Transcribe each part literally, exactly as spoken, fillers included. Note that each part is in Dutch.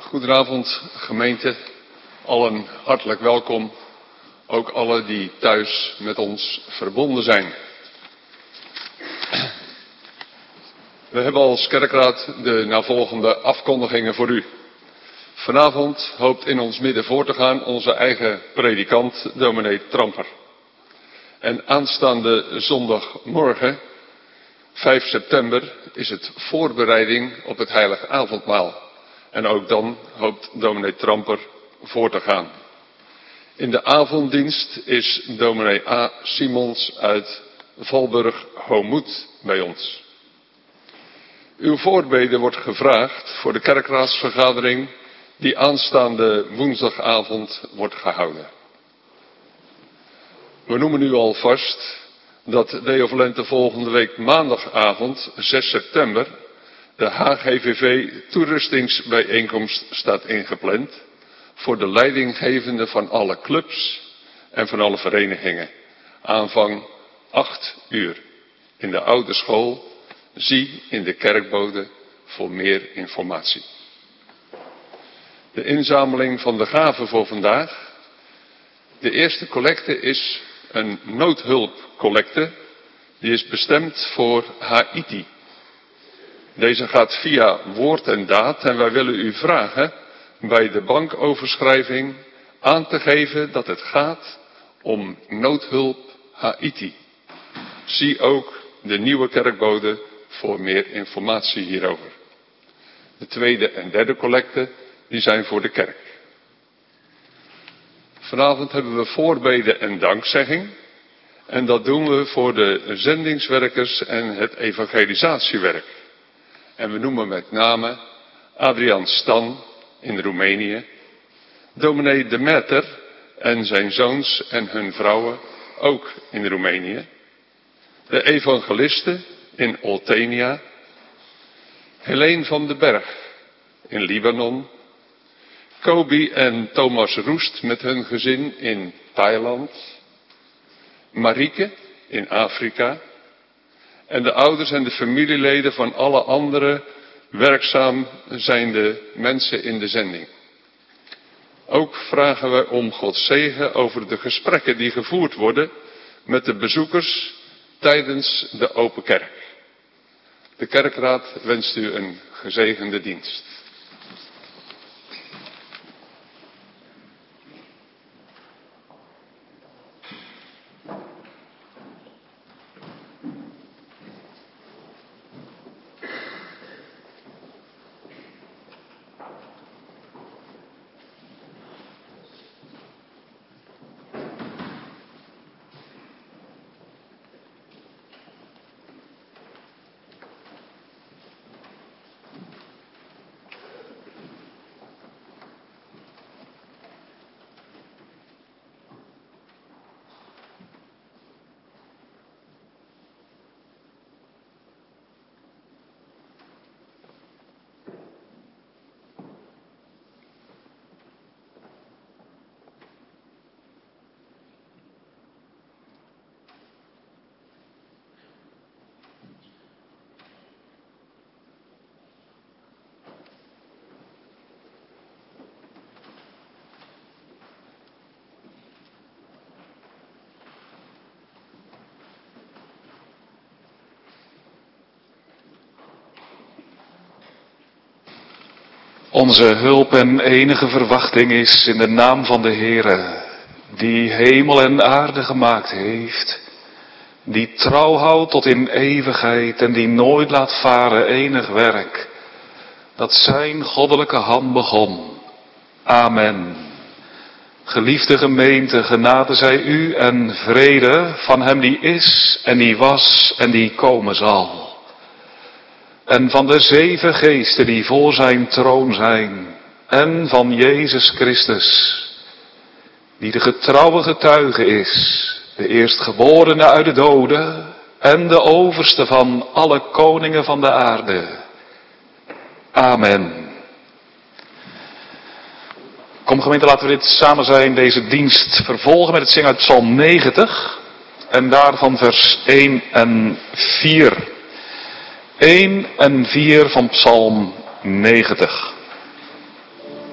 Goedenavond gemeente, allen hartelijk welkom, ook alle die thuis met ons verbonden zijn. We hebben als kerkraad de navolgende afkondigingen voor u. Vanavond hoopt in ons midden voor te gaan onze eigen predikant, dominee Tramper. En aanstaande zondagmorgen, vijf september, is het voorbereiding op het heilige avondmaal. En ook dan hoopt dominee Tramper voor te gaan. In de avonddienst is dominee A. Simons uit Valburg-Homoet bij ons. Uw voorbede wordt gevraagd voor de kerkraadsvergadering die aanstaande woensdagavond wordt gehouden. We noemen u alvast dat Deo Volente volgende week maandagavond, zes september, de H G V V toerustingsbijeenkomst staat ingepland voor de leidinggevende van alle clubs en van alle verenigingen. Aanvang acht uur in de oude school. Zie in de kerkbode voor meer informatie. De inzameling van de gaven voor vandaag. De eerste collecte is een noodhulpcollecte. Die is bestemd voor Haiti. Deze gaat via woord en daad en wij willen u vragen bij de bankoverschrijving aan te geven dat het gaat om noodhulp Haiti. Zie ook de nieuwe kerkbode voor meer informatie hierover. De tweede en derde collecte die zijn voor de kerk. Vanavond hebben we voorbede en dankzegging. En dat doen we voor de zendingswerkers en het evangelisatiewerk. En we noemen met name Adriaan Stan in Roemenië, dominee De Meter en zijn zoons en hun vrouwen ook in Roemenië, de evangelisten in Oltenia, Helene van den Berg in Libanon, Kobi en Thomas Roest met hun gezin in Thailand, Marieke in Afrika en de ouders en de familieleden van alle andere werkzaam zijnde mensen in de zending. Ook vragen we om Gods zegen over de gesprekken die gevoerd worden met de bezoekers tijdens de open kerk. De kerkraad wenst u een gezegende dienst. Onze hulp en enige verwachting is in de naam van de Heere, die hemel en aarde gemaakt heeft, die trouw houdt tot in eeuwigheid en die nooit laat varen enig werk, dat zijn goddelijke hand begon. Amen. Geliefde gemeente, genade zij u en vrede van hem die is en die was en die komen zal. En van de zeven geesten die voor zijn troon zijn. En van Jezus Christus, die de getrouwe getuige is. De eerstgeborene uit de doden. En de overste van alle koningen van de aarde. Amen. Kom gemeente, laten we dit samen zijn, deze dienst vervolgen met het zingen uit Psalm negentig. En daarvan vers één en vier. één en vier van Psalm negentig.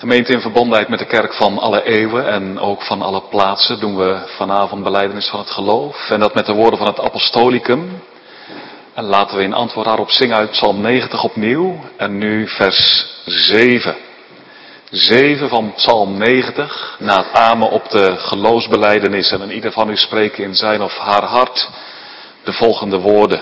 Gemeente in verbondenheid met de kerk van alle eeuwen en ook van alle plaatsen doen we vanavond belijdenis van het geloof. En dat met de woorden van het apostolicum. En laten we in antwoord daarop zingen uit Psalm negentig opnieuw. En nu vers zeven. zeven van Psalm negentig. Na het amen op de geloofsbelijdenis en een ieder van u spreken in zijn of haar hart de volgende woorden.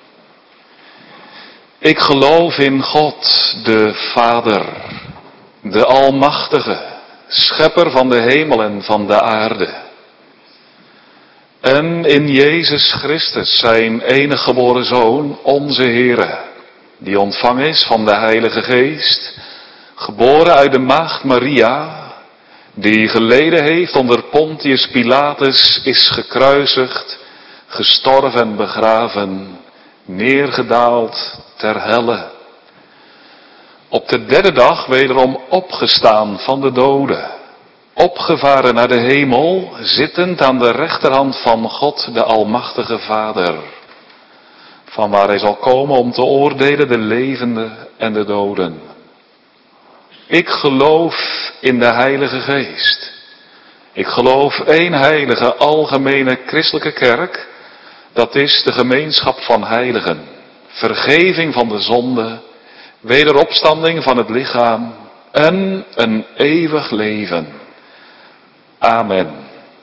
Ik geloof in God, de Vader, de Almachtige, Schepper van de hemel en van de aarde. En in Jezus Christus, zijn enige geboren Zoon, onze Heere, die ontvangen is van de Heilige Geest, geboren uit de maagd Maria, die geleden heeft onder Pontius Pilatus, is gekruisigd, gestorven en begraven, neergedaald ter helle. Op de derde dag wederom opgestaan van de doden, opgevaren naar de hemel, zittend aan de rechterhand van God, de Almachtige Vader, vanwaar hij zal komen om te oordelen de levenden en de doden. Ik geloof in de Heilige Geest. Ik geloof één heilige, algemene christelijke kerk, dat is de gemeenschap van heiligen, vergeving van de zonde, wederopstanding van het lichaam en een eeuwig leven. Amen.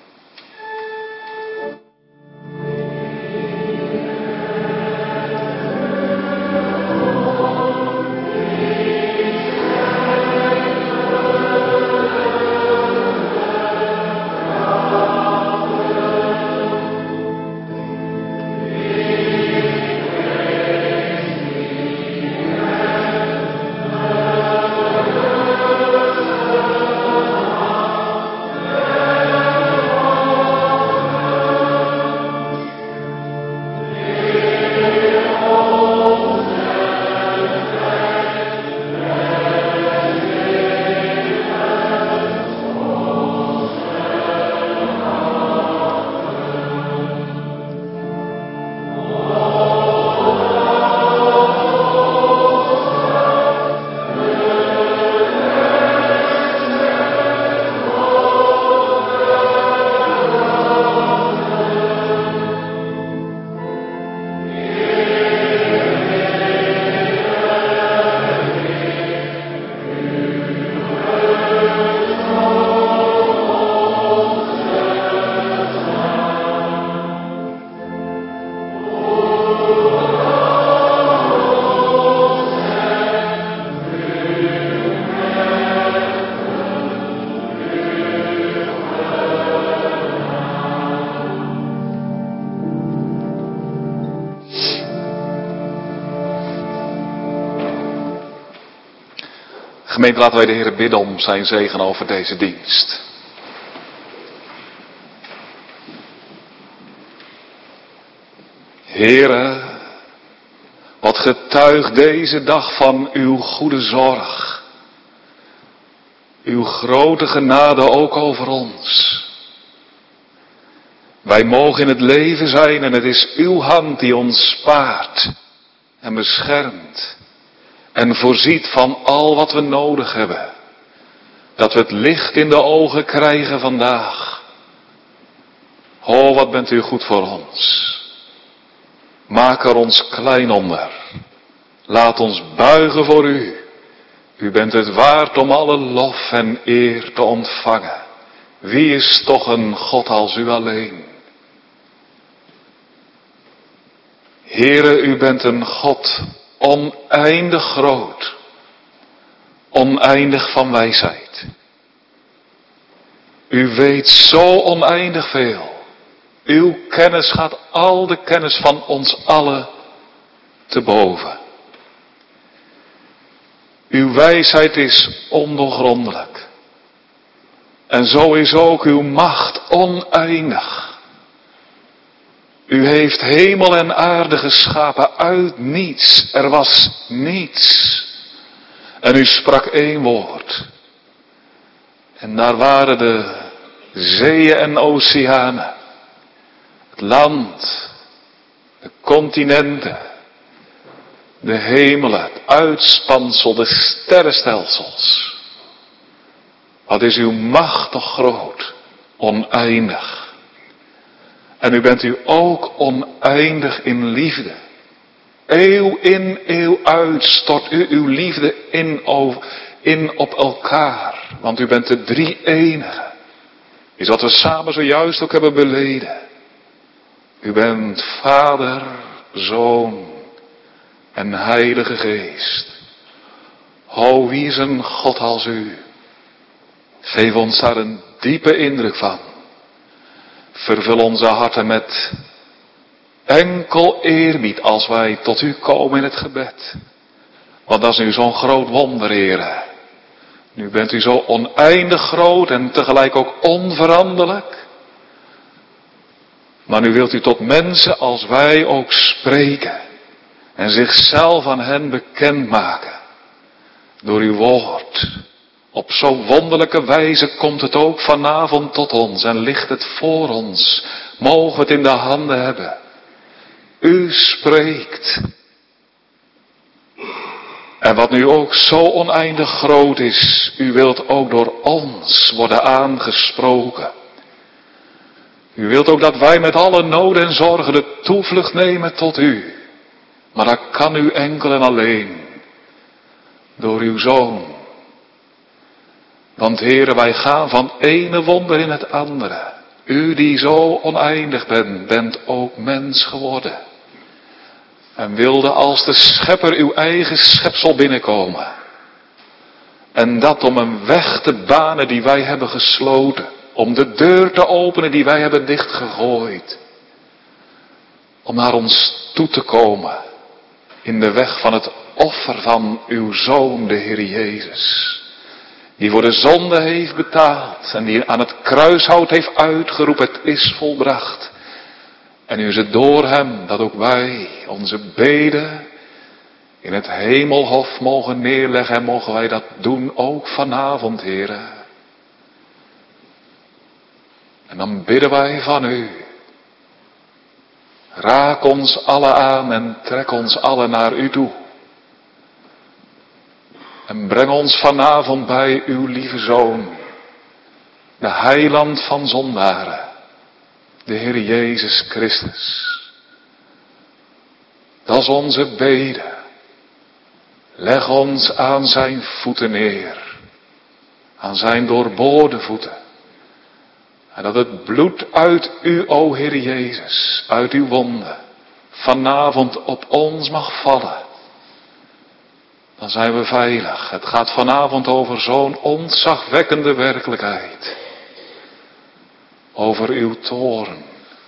Gemeente, laten wij de Heer bidden om zijn zegen over deze dienst. Heere, wat getuigt deze dag van uw goede zorg. Uw grote genade ook over ons. Wij mogen in het leven zijn en het is uw hand die ons spaart en beschermt. En voorziet van al wat we nodig hebben. Dat we het licht in de ogen krijgen vandaag. O, wat bent u goed voor ons. Maak er ons klein onder. Laat ons buigen voor u. U bent het waard om alle lof en eer te ontvangen. Wie is toch een God als u alleen? Heere, u bent een God oneindig groot, oneindig van wijsheid. U weet zo oneindig veel. Uw kennis gaat al de kennis van ons allen te boven. Uw wijsheid is ondoorgrondelijk. En zo is ook uw macht oneindig. U heeft hemel en aarde geschapen uit niets. Er was niets. En u sprak één woord. En daar waren de zeeën en oceanen. Het land. De continenten. De hemelen. Het uitspansel. De sterrenstelsels. Wat is uw macht toch groot, oneindig. En u bent u ook oneindig in liefde. Eeuw in, eeuw uit stort u uw liefde in, over, in op elkaar. Want u bent de drie enige. Is wat we samen zojuist ook hebben beleden. U bent Vader, Zoon en Heilige Geest. O, wie is een God als u? Geef ons daar een diepe indruk van. Vervul onze harten met enkel eerbied als wij tot u komen in het gebed. Want dat is nu zo'n groot wonder, Heere. Nu bent u zo oneindig groot en tegelijk ook onveranderlijk. Maar nu wilt u tot mensen als wij ook spreken. En zichzelf aan hen bekendmaken. Door uw woord. Op zo'n wonderlijke wijze komt het ook vanavond tot ons en ligt het voor ons. Mogen we het in de handen hebben. U spreekt. En wat nu ook zo oneindig groot is, u wilt ook door ons worden aangesproken. U wilt ook dat wij met alle noden en zorgen de toevlucht nemen tot u. Maar dat kan u enkel en alleen door uw Zoon. Want Heere, wij gaan van ene wonder in het andere. U die zo oneindig bent, bent ook mens geworden. En wilde als de schepper uw eigen schepsel binnenkomen. En dat om een weg te banen die wij hebben gesloten. Om de deur te openen die wij hebben dichtgegooid. Om naar ons toe te komen. In de weg van het offer van uw Zoon, de Heer Jezus. Die voor de zonde heeft betaald. En die aan het kruishout heeft uitgeroepen, het is volbracht. En nu is het door hem dat ook wij onze beden in het hemelhof mogen neerleggen. En mogen wij dat doen ook vanavond, Heere. En dan bidden wij van u. Raak ons alle aan en trek ons alle naar u toe. En breng ons vanavond bij uw lieve Zoon. De heiland van zondaren. De Heer Jezus Christus. Dat is onze bede. Leg ons aan zijn voeten neer. Aan zijn doorboorde voeten. En dat het bloed uit u, o Heer Jezus, uit uw wonden, vanavond op ons mag vallen. Dan zijn we veilig. Het gaat vanavond over zo'n ontzagwekkende werkelijkheid. Over uw toorn.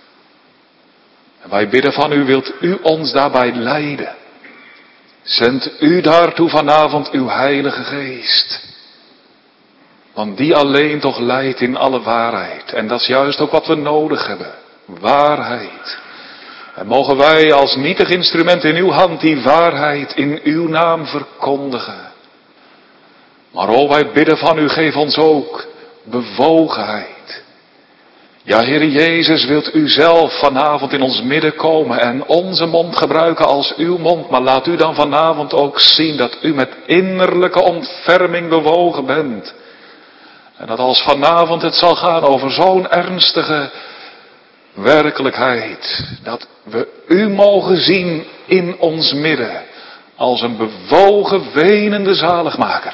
En wij bidden van u, wilt u ons daarbij leiden. Zend u daartoe vanavond uw Heilige Geest. Want die alleen toch leidt in alle waarheid. En dat is juist ook wat we nodig hebben. Waarheid. En mogen wij als nietig instrument in uw hand die waarheid in uw naam verkondigen. Maar o, wij bidden van u, geef ons ook bewogenheid. Ja, Heer Jezus, wilt u zelf vanavond in ons midden komen en onze mond gebruiken als uw mond. Maar laat u dan vanavond ook zien dat u met innerlijke ontferming bewogen bent. En dat als vanavond het zal gaan over zo'n ernstige werkelijkheid. Dat we u mogen zien in ons midden. Als een bewogen, wenende zaligmaker.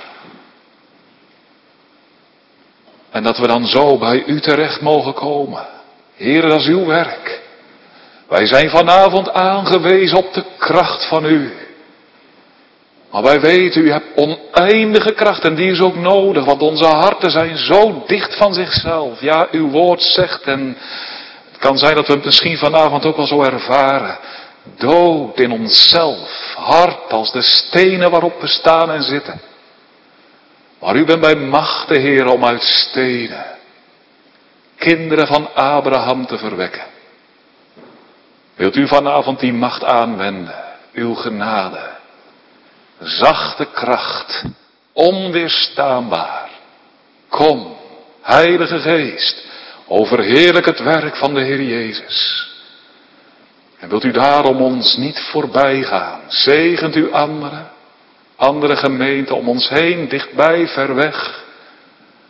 En dat we dan zo bij u terecht mogen komen. Heer, dat is uw werk. Wij zijn vanavond aangewezen op de kracht van u. Maar wij weten, u hebt oneindige kracht en die is ook nodig. Want onze harten zijn zo dicht van zichzelf. Ja, uw woord zegt, en het kan zijn dat we het misschien vanavond ook wel zo ervaren. Dood in onszelf, hard als de stenen waarop we staan en zitten. Maar u bent bij machte, Heer, om uit stenen kinderen van Abraham te verwekken. Wilt u vanavond die macht aanwenden, uw genade, zachte kracht, onweerstaanbaar. Kom, Heilige Geest, overheerlijk het werk van de Heer Jezus. En wilt u daarom ons niet voorbij gaan, zegent u anderen. Andere gemeenten om ons heen, dichtbij, ver weg.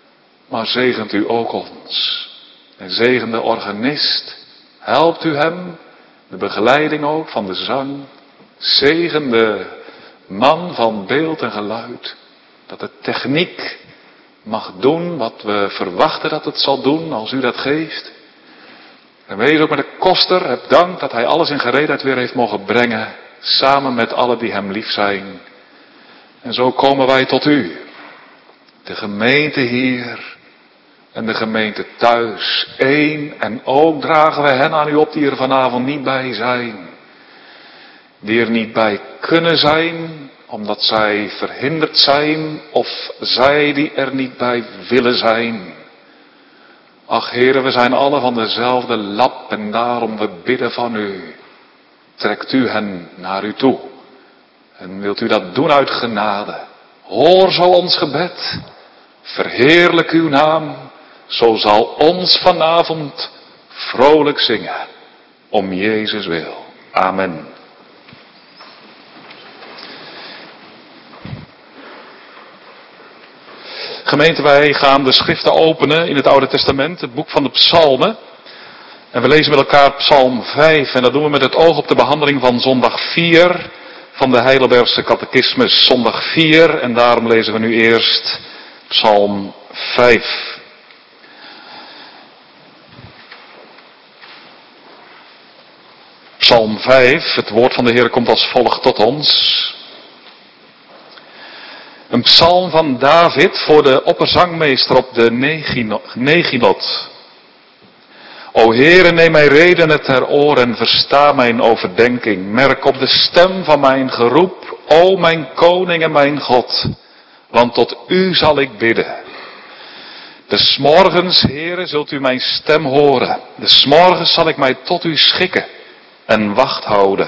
maar zegent u ook ons. En zegen de organist. Helpt u hem, de begeleiding ook van de zang. Zegen de man van beeld en geluid. Dat de techniek mag doen wat we verwachten dat het zal doen als u dat geeft. En wees ook met de koster, heb dank dat hij alles in gereedheid weer heeft mogen brengen. Samen met allen die hem lief zijn. En zo komen wij tot u. De gemeente hier en de gemeente thuis. Eén en ook dragen wij hen aan u op die er vanavond niet bij zijn. Die er niet bij kunnen zijn, omdat zij verhinderd zijn. Of zij die er niet bij willen zijn. Ach heren, we zijn alle van dezelfde lap en daarom we bidden van u. Trekt u hen naar u toe. En wilt u dat doen uit genade. Hoor zo ons gebed. Verheerlijk uw naam. Zo zal ons vanavond vrolijk zingen. Om Jezus wil. Amen. Gemeente, wij gaan de schriften openen in het Oude Testament, het boek van de Psalmen. En we lezen met elkaar Psalm vijf en dat doen we met het oog op de behandeling van zondag vier van de Heidelbergse catechismus. Zondag vier en daarom lezen we nu eerst Psalm vijf. Psalm vijf, het woord van de Heer komt als volgt tot ons. Een psalm van David voor de opperzangmeester op de Neginot. O Heere, neem mijn redenen ter oor en versta mijn overdenking. Merk op de stem van mijn geroep, o mijn koning en mijn God. Want tot u zal ik bidden. Des morgens, Heere, zult u mijn stem horen. Des morgens zal ik mij tot u schikken en wacht houden.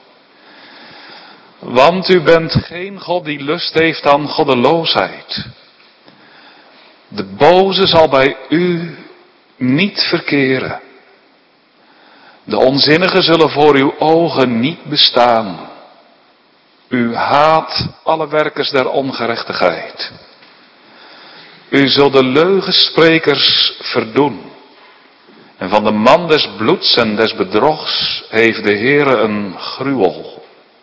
Want u bent geen God die lust heeft aan goddeloosheid. De boze zal bij u niet verkeren. De onzinnigen zullen voor uw ogen niet bestaan. U haat alle werkers der ongerechtigheid. U zult de leugensprekers verdoen. En van de man des bloeds en des bedrogs heeft de Heere een gruwel.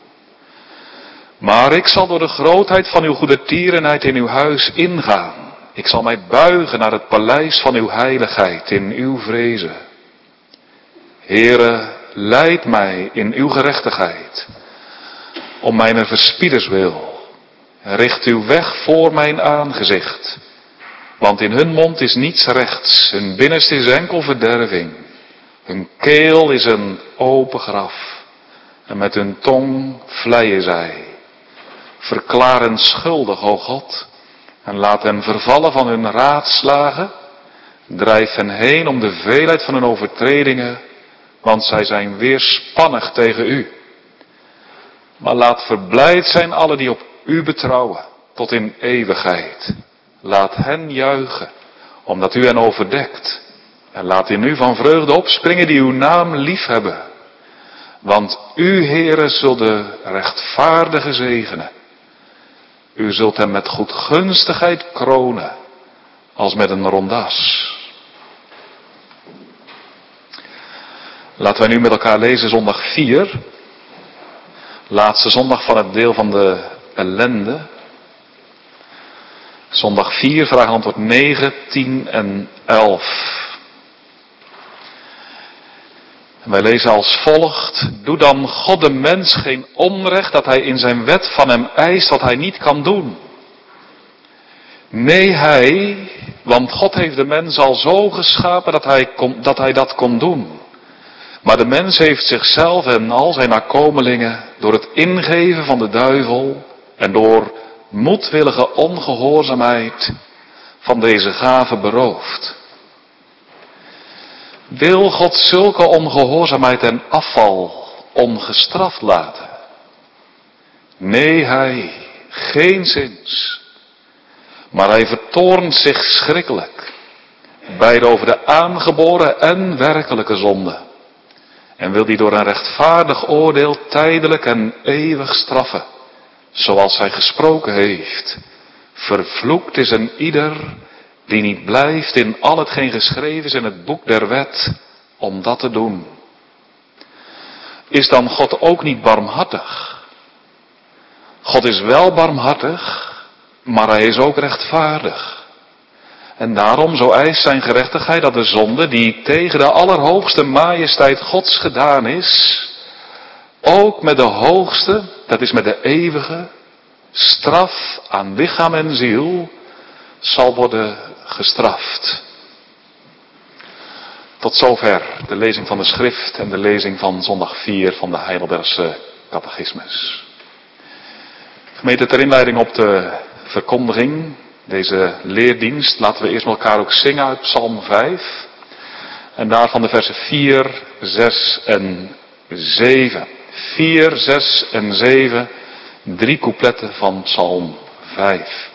Maar ik zal door de grootheid van uw goedertierenheid in uw huis ingaan. Ik zal mij buigen naar het paleis van uw heiligheid in uw vrezen. Heere, leid mij in uw gerechtigheid, om mijn verspieders wil. Richt uw weg voor mijn aangezicht, want in hun mond is niets rechts, hun binnenste is enkel verderving. Hun keel is een open graf, en met hun tong vleien zij. Verklaar hen schuldig, o God, en laat hen vervallen van hun raadslagen. Drijf hen heen om de veelheid van hun overtredingen, want zij zijn weerspannig tegen u. Maar laat verblijd zijn alle die op u betrouwen, tot in eeuwigheid. Laat hen juichen, omdat u hen overdekt. En laat in u van vreugde opspringen die uw naam lief hebben. Want u, Heere, zult de rechtvaardige zegenen. U zult hem met goedgunstigheid kronen, als met een rondas. Laten wij nu met elkaar lezen zondag vier. Laatste zondag van het deel van de ellende. Zondag vier, vraag en antwoord negen, tien en elf. En wij lezen als volgt. Doe dan God de mens geen onrecht dat hij in zijn wet van hem eist wat hij niet kan doen. Nee, hij, want God heeft de mens al zo geschapen dat hij, kon, dat hij dat kon doen. Maar de mens heeft zichzelf en al zijn nakomelingen door het ingeven van de duivel en door moedwillige ongehoorzaamheid van deze gave beroofd. Wil God zulke ongehoorzaamheid en afval ongestraft laten? Nee, hij, geenszins. Maar hij vertoornt zich schrikkelijk, beide over de aangeboren en werkelijke zonde. En wil die door een rechtvaardig oordeel tijdelijk en eeuwig straffen, zoals hij gesproken heeft. Vervloekt is een ieder die niet blijft in al hetgeen geschreven is in het boek der wet, om dat te doen. Is dan God ook niet barmhartig? God is wel barmhartig, maar hij is ook rechtvaardig. En daarom, zo eist zijn gerechtigheid dat de zonde die tegen de allerhoogste majesteit Gods gedaan is, ook met de hoogste, dat is met de eeuwige, straf aan lichaam en ziel, zal worden gestraft. Tot zover de lezing van de schrift en de lezing van zondag vier van de Heidelbergse catechismus. Gemeente, ter inleiding op de verkondiging, deze leerdienst, laten we eerst met elkaar ook zingen uit Psalm vijf. En daarvan de versen vier, zes en zeven. vier, zes en zeven, drie coupletten van Psalm vijf.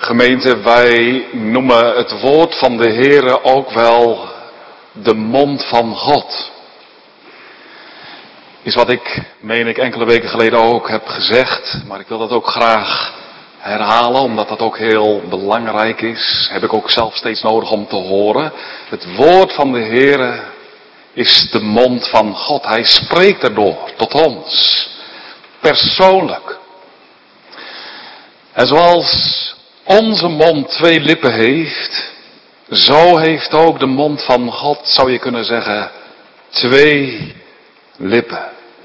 Gemeente, wij noemen het woord van de Heere ook wel de mond van God. Is wat ik, meen ik, enkele weken geleden ook heb gezegd, maar ik wil dat ook graag herhalen, omdat dat ook heel belangrijk is. Heb ik ook zelf steeds nodig om te horen. Het woord van de Heere is de mond van God. Hij spreekt erdoor tot ons, persoonlijk. En zoals onze mond twee lippen heeft, zo heeft ook de mond van God, zou je kunnen zeggen, twee lippen.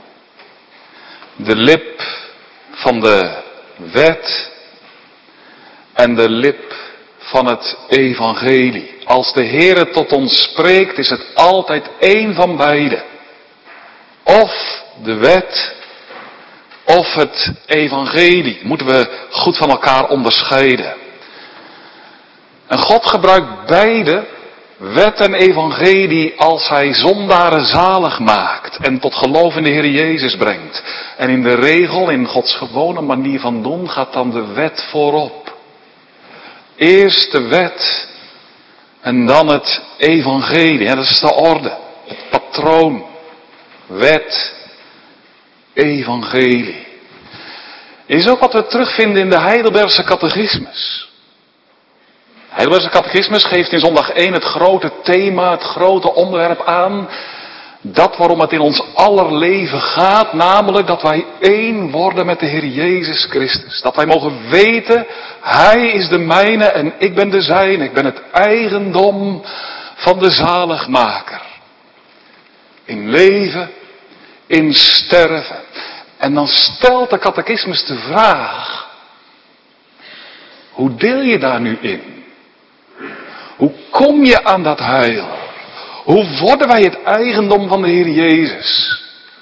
De lip van de wet en de lip van het evangelie. Als de Heere tot ons spreekt, is het altijd één van beide. Of de wet, of het evangelie. Moeten we goed van elkaar onderscheiden. En God gebruikt beide, wet en evangelie, als hij zondaren zalig maakt en tot geloof in de Heer Jezus brengt. En in de regel, in Gods gewone manier van doen, gaat dan de wet voorop. Eerst de wet en dan het evangelie. En dat is de orde, het patroon. Wet, evangelie. Is ook wat we terugvinden in de Heidelbergse catechismus. De Heidelbergse catechismus geeft in zondag één het grote thema, het grote onderwerp aan. Dat waarom het in ons aller leven gaat, namelijk dat wij één worden met de Heer Jezus Christus. Dat wij mogen weten, Hij is de mijne en ik ben de zijne. Ik ben het eigendom van de zaligmaker. In leven, in sterven. En dan stelt de catechismus de vraag, hoe deel je daar nu in? Hoe kom je aan dat heil? Hoe worden wij het eigendom van de Heer Jezus?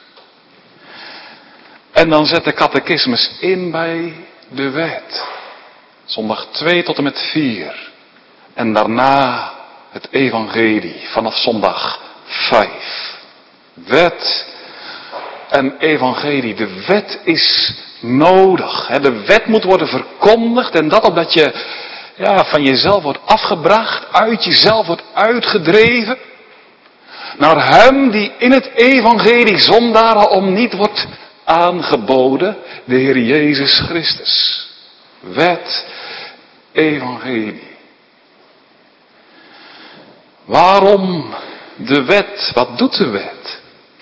En dan zet de catechismus in bij de wet. Zondag twee tot en met vier. En daarna het evangelie vanaf zondag vijf. Wet en evangelie. De wet is nodig. De wet moet worden verkondigd en dat omdat je ja, van jezelf wordt afgebracht, uit jezelf wordt uitgedreven. Naar hem die in het evangelie zondaren om niet wordt aangeboden, de Heer Jezus Christus. Wet, evangelie. Waarom de wet? Wat doet de wet?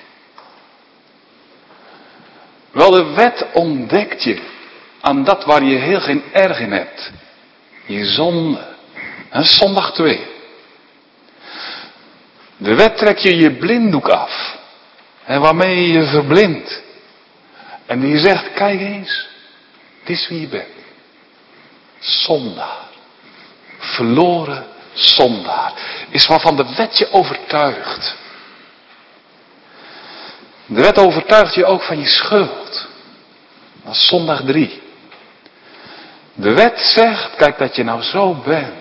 Wel, de wet ontdekt je aan dat waar je heel geen erg in hebt. Je zonde. En zondag twee. De wet trek je je blinddoek af. En waarmee je je verblindt. En die zegt, kijk eens. Dit is wie je bent. Zondaar. Verloren zondaar. Is waarvan de wet je overtuigt. De wet overtuigt je ook van je schuld. Dat is zondag drie. De wet zegt, kijk dat je nou zo bent.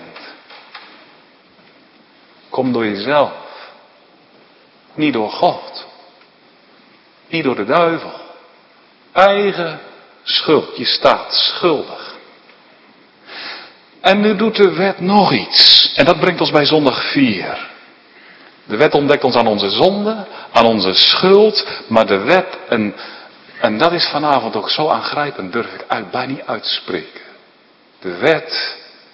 Kom door jezelf. Niet door God. Niet door de duivel. Eigen schuld. Je staat schuldig. En nu doet de wet nog iets. En dat brengt ons bij zondag vier. De wet ontdekt ons aan onze zonde, aan onze schuld. Maar de wet, en, en dat is vanavond ook zo aangrijpend, durf ik uit, bijna niet uitspreken. De wet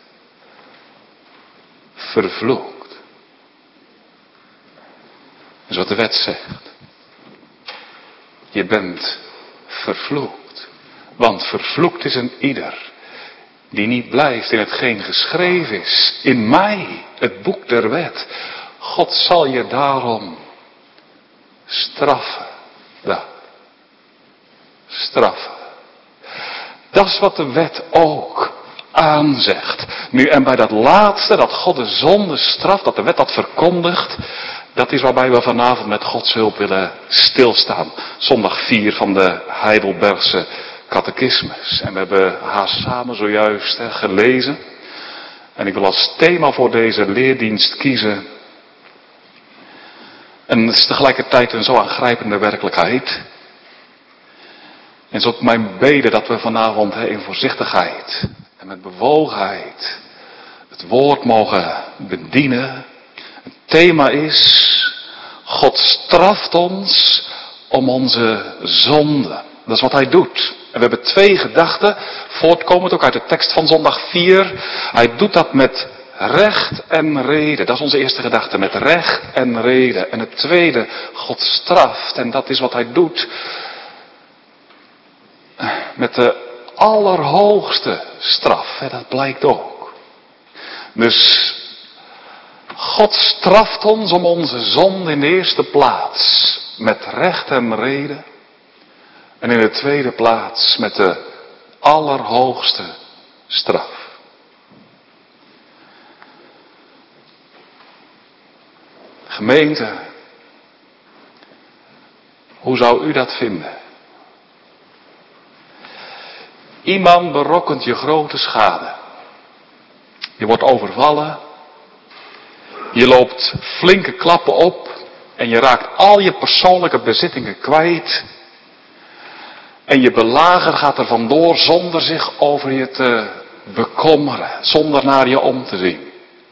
vervloekt. Dat is wat de wet zegt. Je bent vervloekt. Want vervloekt is een ieder die niet blijft in hetgeen geschreven is. In mij, het boek der wet. God zal je daarom straffen. Dat. Straffen. Dat is wat de wet ook aanzegt. Nu, en bij dat laatste, dat God de zonde straft, dat de wet dat verkondigt, dat is waarbij we vanavond met Gods hulp willen stilstaan. Zondag vier van de Heidelbergse catechismus. En we hebben haar samen zojuist hè, gelezen. En ik wil als thema voor deze leerdienst kiezen. En het is tegelijkertijd een zo aangrijpende werkelijkheid. En het is ook mijn bede dat we vanavond hè, in voorzichtigheid en met bewogenheid het woord mogen bedienen. Het thema is, God straft ons om onze zonde. Dat is wat hij doet. En we hebben twee gedachten, voortkomend ook uit de tekst van zondag vier. Hij doet dat met recht en reden. Dat is onze eerste gedachte, met recht en reden. En het tweede, God straft. En dat is wat hij doet met de allerhoogste straf. Dat blijkt ook. Dus God straft ons om onze zonde in de eerste plaats met recht en reden. En in de tweede plaats met de allerhoogste straf. Gemeente, hoe zou u dat vinden? Iemand berokkent je grote schade. Je wordt overvallen. Je loopt flinke klappen op. En je raakt al je persoonlijke bezittingen kwijt. En je belager gaat er vandoor zonder zich over je te bekommeren. Zonder naar je om te zien.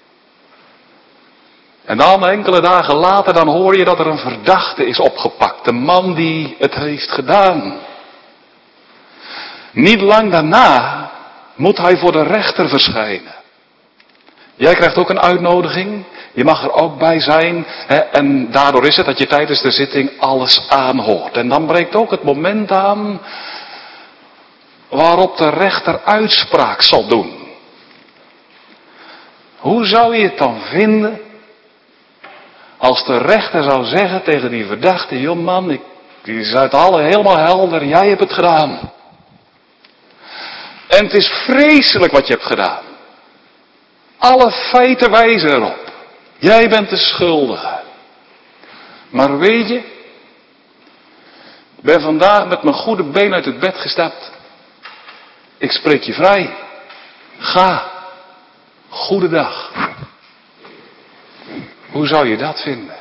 En dan enkele dagen later dan hoor je dat er een verdachte is opgepakt. De man die het heeft gedaan. Niet lang daarna moet hij voor de rechter verschijnen. Jij krijgt ook een uitnodiging. Je mag er ook bij zijn. Hè, en daardoor is het dat je tijdens de zitting alles aanhoort. En dan breekt ook het moment aan waarop de rechter uitspraak zal doen. Hoe zou je het dan vinden als de rechter zou zeggen tegen die verdachte, joh man, ik, die is uit alle helemaal helder, jij hebt het gedaan. En het is vreselijk wat je hebt gedaan. Alle feiten wijzen erop. Jij bent de schuldige. Maar weet je, ik ben vandaag met mijn goede been uit het bed gestapt. Ik spreek je vrij. Ga. Goedendag. Hoe zou je dat vinden?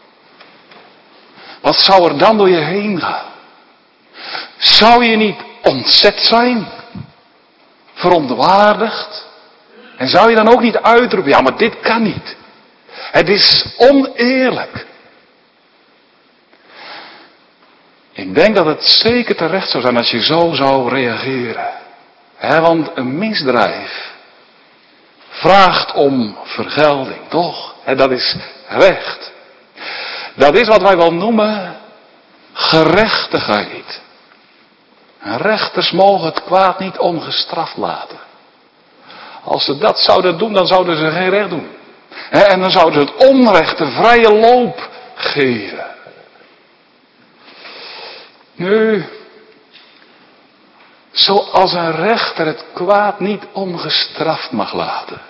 Wat zou er dan door je heen gaan? Zou je niet ontzet zijn? Verontwaardigd? En zou je dan ook niet uitroepen, ja maar dit kan niet. Het is oneerlijk. Ik denk dat het zeker terecht zou zijn als je zo zou reageren. He, want een misdrijf vraagt om vergelding, toch? He, dat is recht. Dat is wat wij wel noemen gerechtigheid. Rechters mogen het kwaad niet ongestraft laten. Als ze dat zouden doen, dan zouden ze geen recht doen. He, en dan zouden ze het onrecht de vrije loop geven. Nu, zoals een rechter het kwaad niet ongestraft mag laten.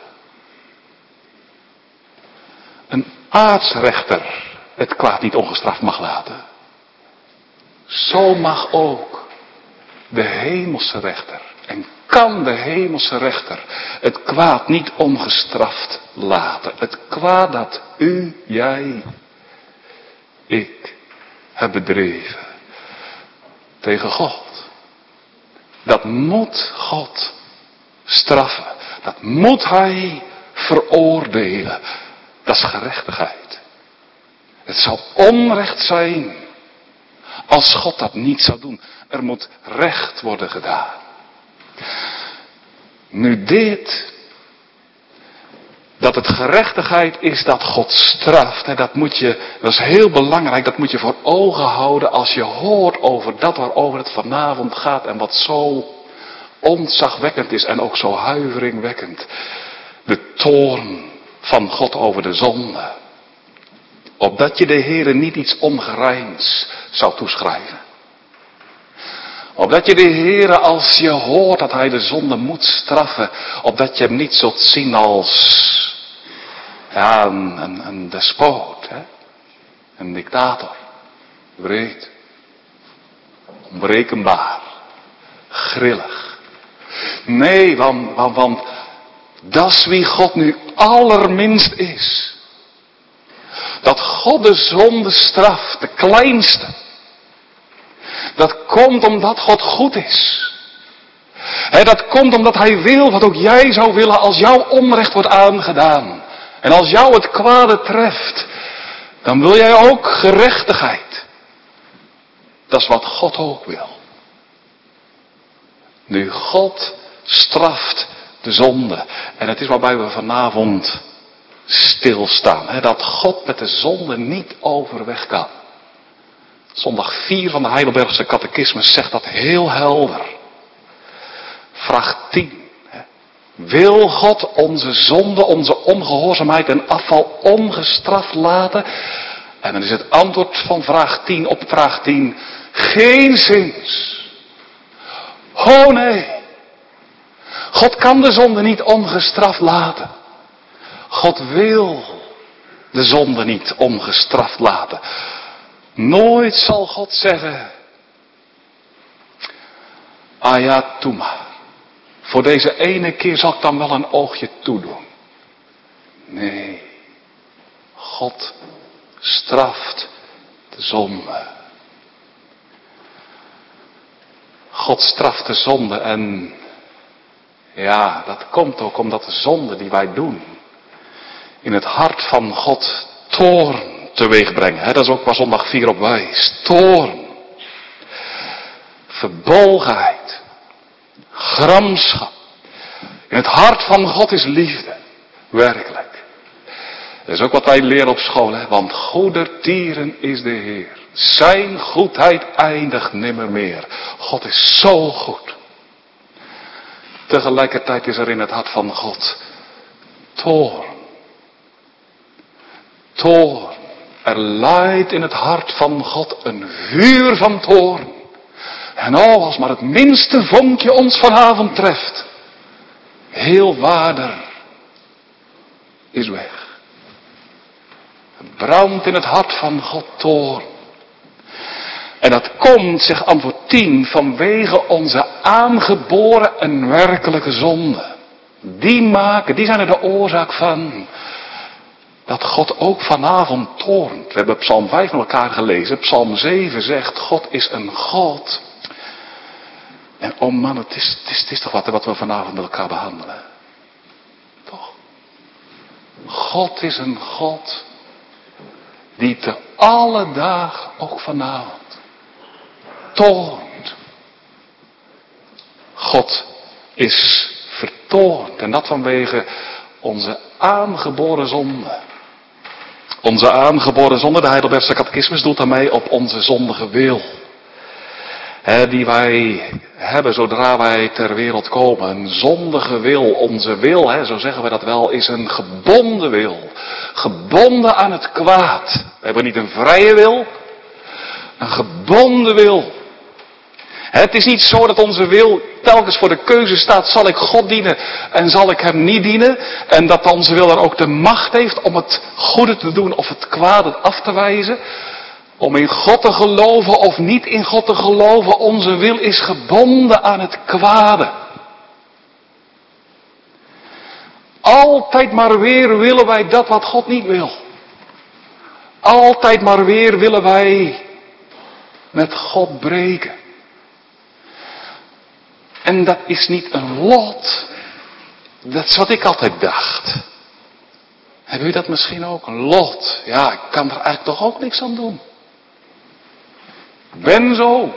Een aartsrechter het kwaad niet ongestraft mag laten. Zo mag ook de hemelse rechter en kan de hemelse rechter het kwaad niet ongestraft laten. Het kwaad dat u, jij, ik heb bedreven tegen God. Dat moet God straffen. Dat moet hij veroordelen. Dat is gerechtigheid. Het zou onrecht zijn als God dat niet zou doen. Er moet recht worden gedaan. Nu dit, dat het gerechtigheid is dat God straft, hè, dat moet je, dat is heel belangrijk, dat moet je voor ogen houden als je hoort over dat waarover het vanavond gaat en wat zo ontzagwekkend is en ook zo huiveringwekkend. De toorn van God over de zonde. Opdat je de Heere niet iets ongerijms zou toeschrijven. Opdat je de Heere, als je hoort dat hij de zonde moet straffen, opdat je hem niet zult zien als ja, een, een, een despoot, hè? Een dictator, wreed, onberekenbaar, grillig. Nee, want, want, want dat is wie God nu allerminst is. Dat God de zonde straft, de kleinste. Dat komt omdat God goed is. He, dat komt omdat hij wil wat ook jij zou willen als jouw onrecht wordt aangedaan. En als jou het kwade treft, dan wil jij ook gerechtigheid. Dat is wat God ook wil. Nu, God straft de zonde. En het is waarbij we vanavond stilstaan. He, dat God met de zonde niet overweg kan. Zondag vier van de Heidelbergse Catechismus zegt dat heel helder. Vraag tien. Wil God onze zonde, onze ongehoorzaamheid en afval ongestraft laten? En dan is het antwoord van vraag tien op vraag tien. Geenszins. Oh nee. God kan de zonde niet ongestraft laten. God wil de zonde niet ongestraft laten. Nooit zal God zeggen, ah ja, doe maar. Voor deze ene keer zal ik dan wel een oogje toedoen. Nee, God straft de zonde. God straft de zonde en ja, dat komt ook omdat de zonde die wij doen in het hart van God toorn teweeg brengen. Dat is ook waar zondag vier op wijst. Toorn. Verbolgenheid. Gramschap. In het hart van God is liefde. Werkelijk. Dat is ook wat wij leren op school. Hè? Want goedertieren is de Heer. Zijn goedheid eindigt nimmer meer. God is zo goed. Tegelijkertijd is er in het hart van God toorn. Toorn. Er luidt in het hart van God een vuur van toorn. En oh, als maar het minste vonkje ons vanavond treft. Heel waarder is weg. Het brandt in het hart van God toorn. En dat komt, zegt antwoord tien, vanwege onze aangeboren en werkelijke zonde. Die maken, die zijn er de oorzaak van dat God ook vanavond toornt. We hebben Psalm vijf met elkaar gelezen. Psalm zeven zegt, God is een God. En oh man, het is, het is, het is toch wat, wat we vanavond met elkaar behandelen. Toch? God is een God die te alle dagen, ook vanavond, toornt. God is vertoornd. En dat vanwege onze aangeboren zonde. Onze aangeboren zonde, de Heidelbergse Catechismus doelt daarmee op onze zondige wil. He, die wij hebben zodra wij ter wereld komen. Een zondige wil. Onze wil, he, zo zeggen we dat wel, is een gebonden wil. Gebonden aan het kwaad. We hebben niet een vrije wil. Een gebonden wil. Het is niet zo dat onze wil telkens voor de keuze staat, zal ik God dienen en zal ik hem niet dienen. En dat onze wil dan ook de macht heeft om het goede te doen of het kwade af te wijzen. Om in God te geloven of niet in God te geloven. Onze wil is gebonden aan het kwade. Altijd maar weer willen wij dat wat God niet wil. Altijd maar weer willen wij met God breken. En dat is niet een lot. Dat is wat ik altijd dacht. Hebben u dat misschien ook? Een lot. Ja, ik kan er eigenlijk toch ook niks aan doen. Ik ben zo.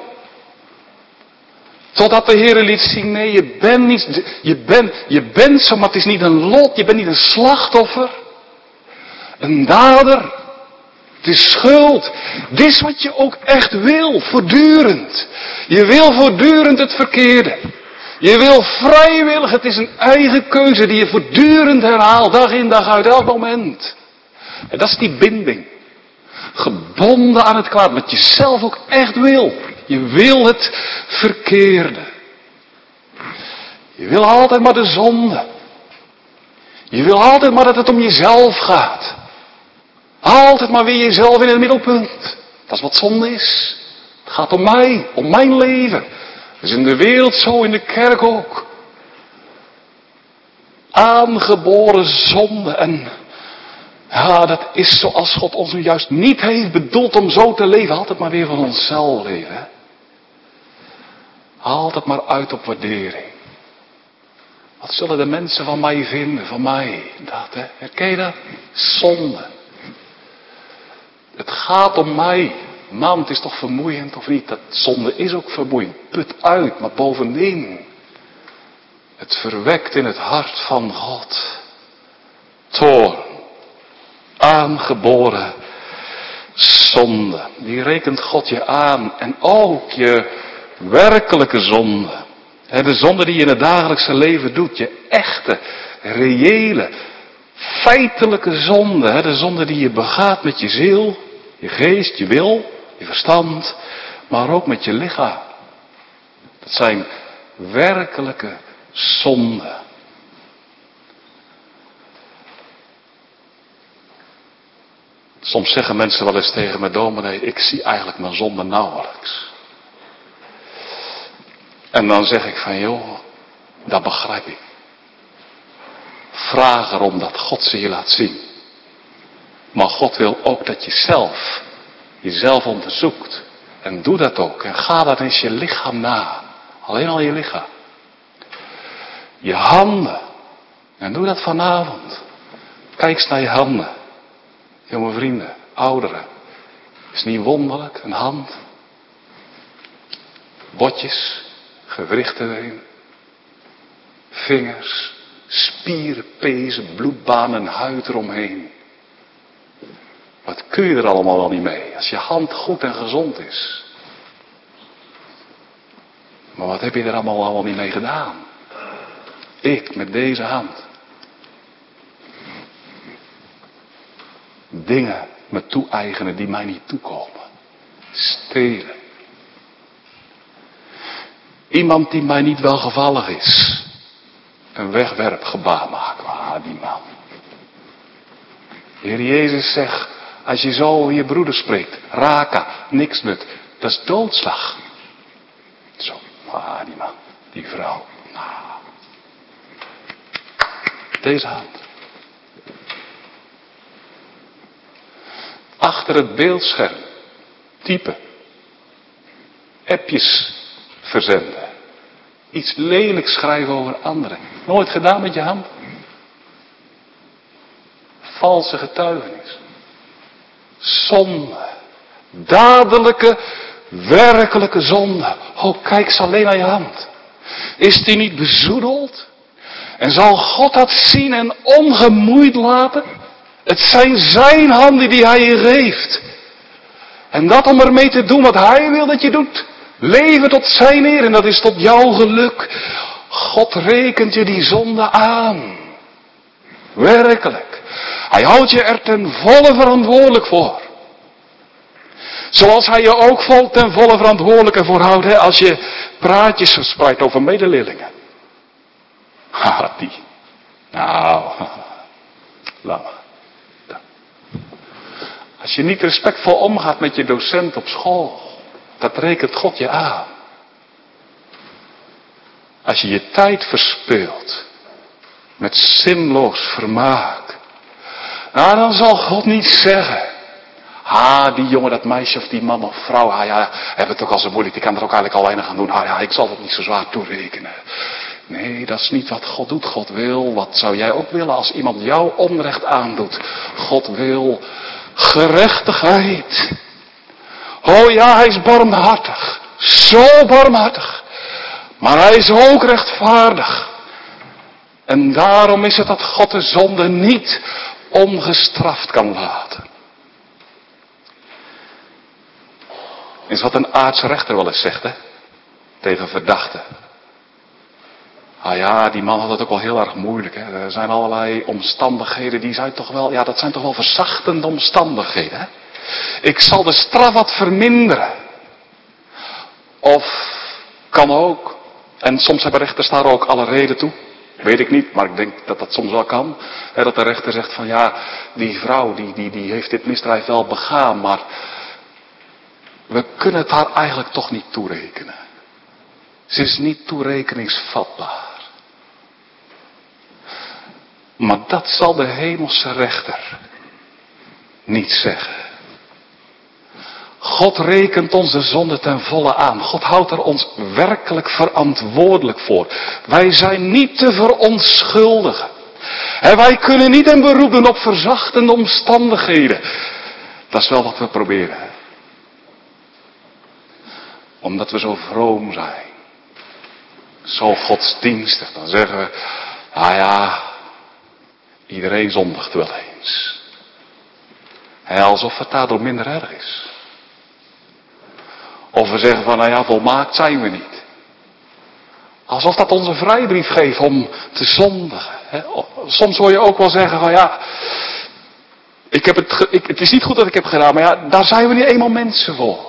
Totdat de Heer liet zien, nee, je bent niet, je bent, je bent zo, maar het is niet een lot. Je bent niet een slachtoffer. Een dader. Het is schuld. Dit is wat je ook echt wil, voortdurend. Je wil voortdurend het verkeerde. Je wil vrijwillig, het is een eigen keuze die je voortdurend herhaalt, dag in dag uit, elk moment. En dat is die binding. Gebonden aan het kwaad, wat je zelf ook echt wil. Je wil het verkeerde. Je wil altijd maar de zonde. Je wil altijd maar dat het om jezelf gaat. Altijd maar weer jezelf in het middelpunt. Dat is wat zonde is. Het gaat om mij, om mijn leven. Dat is in de wereld zo, in de kerk ook. Aangeboren zonde. En ja, dat is zoals God ons nu juist niet heeft bedoeld om zo te leven. Altijd maar weer van onszelf leven. Hè? Altijd maar uit op waardering. Wat zullen de mensen van mij vinden, van mij? Dat, hè? Herken je dat? Zonde. Het gaat om mij. Man, het is toch vermoeiend of niet? Dat zonde is ook vermoeiend. Put uit, maar bovendien. Het verwekt in het hart van God. Toorn. Aangeboren zonde. Die rekent God je aan. En ook je werkelijke zonde. De zonde die je in het dagelijkse leven doet. Je echte, reële, feitelijke zonde. De zonde die je begaat met je ziel, je geest, je wil, je verstand. Maar ook met je lichaam. Dat zijn werkelijke zonden. Soms zeggen mensen wel eens tegen me, dominee, ik zie eigenlijk mijn zonde nauwelijks. En dan zeg ik van, joh, dat begrijp ik. Vraag erom dat God ze je laat zien. Maar God wil ook dat je zelf, jezelf onderzoekt. En doe dat ook. En ga dat eens je lichaam na. Alleen al je lichaam. Je handen. En doe dat vanavond. Kijk eens naar je handen. Jonge vrienden, ouderen. Is niet wonderlijk, een hand. Botjes, gewrichten erin. Vingers, spieren, pezen, bloedbanen, huid eromheen. Wat kun je er allemaal wel niet mee, als je hand goed en gezond is. Maar wat heb je er allemaal allemaal niet mee gedaan? Ik met deze hand. Dingen me toe-eigenen die mij niet toekomen. Stelen. Iemand die mij niet welgevallig is. Een wegwerpgebaar maken. Ah, die man. De Heer Jezus zegt, als je zo je broeder spreekt, raka, niks nut, dat is doodslag. Zo, ah, die man, die vrouw. Nou. Deze hand. Achter het beeldscherm. Typen. Appjes verzenden. Iets lelijks schrijven over anderen. Nooit gedaan met je hand. Valse getuigenis. Zonde. Dadelijke, werkelijke zonde. Oh, kijk eens alleen naar je hand. Is die niet bezoedeld? En zal God dat zien en ongemoeid laten? Het zijn zijn handen die hij je geeft. En dat om ermee te doen wat hij wil dat je doet. Leven tot zijn eer en dat is tot jouw geluk. God rekent je die zonde aan. Werkelijk. Hij houdt je er ten volle verantwoordelijk voor. Zoals hij je ook vol ten volle verantwoordelijk voor houdt. Hè, als je praatjes verspreidt over medeleerlingen. Ha, die. Nou, laat maar. Als je niet respectvol omgaat met je docent op school. Dat rekent God je aan. Als je je tijd verspeelt. Met zinloos vermaak. Nou, dan zal God niet zeggen. Ah, die jongen, dat meisje of die man of vrouw. Ah ja, hebben het ook al zo moeilijk. Die kan er ook eigenlijk al weinig aan doen. Ah ja, ik zal dat niet zo zwaar toerekenen. Nee, dat is niet wat God doet. God wil, wat zou jij ook willen als iemand jou onrecht aandoet? God wil gerechtigheid. Oh ja, hij is barmhartig. Zo barmhartig. Maar hij is ook rechtvaardig. En daarom is het dat God de zonde niet ongestraft kan laten. Is wat een aardse rechter wel eens zegt, hè? Tegen verdachten. Ah ja, die man had het ook wel heel erg moeilijk, hè? Er zijn allerlei omstandigheden die zijn toch wel, ja, dat zijn toch wel verzachtende omstandigheden, hè? Ik zal de straf wat verminderen. Of kan ook. En soms hebben rechters daar ook alle reden toe. Weet ik niet, maar ik denk dat dat soms wel kan. Hè, dat de rechter zegt van ja, die vrouw die, die, die heeft dit misdrijf wel begaan, maar we kunnen het haar eigenlijk toch niet toerekenen. Ze is niet toerekeningsvatbaar. Maar dat zal de hemelse rechter niet zeggen. God rekent onze zonde ten volle aan. God houdt er ons werkelijk verantwoordelijk voor. Wij zijn niet te verontschuldigen. En wij kunnen niet een beroep doen op verzachtende omstandigheden. Dat is wel wat we proberen. Hè? Omdat we zo vroom zijn. Zo godsdienstig. Dan zeggen we, nou ja, iedereen zondigt wel eens. En alsof het daardoor minder erg is. Of we zeggen van, nou ja, volmaakt zijn we niet. Alsof dat onze vrijbrief geeft om te zondigen. Hè? Soms hoor je ook wel zeggen van, ja, ik heb het, ge- ik, het is niet goed dat ik heb gedaan, maar ja, daar zijn we niet eenmaal mensen voor.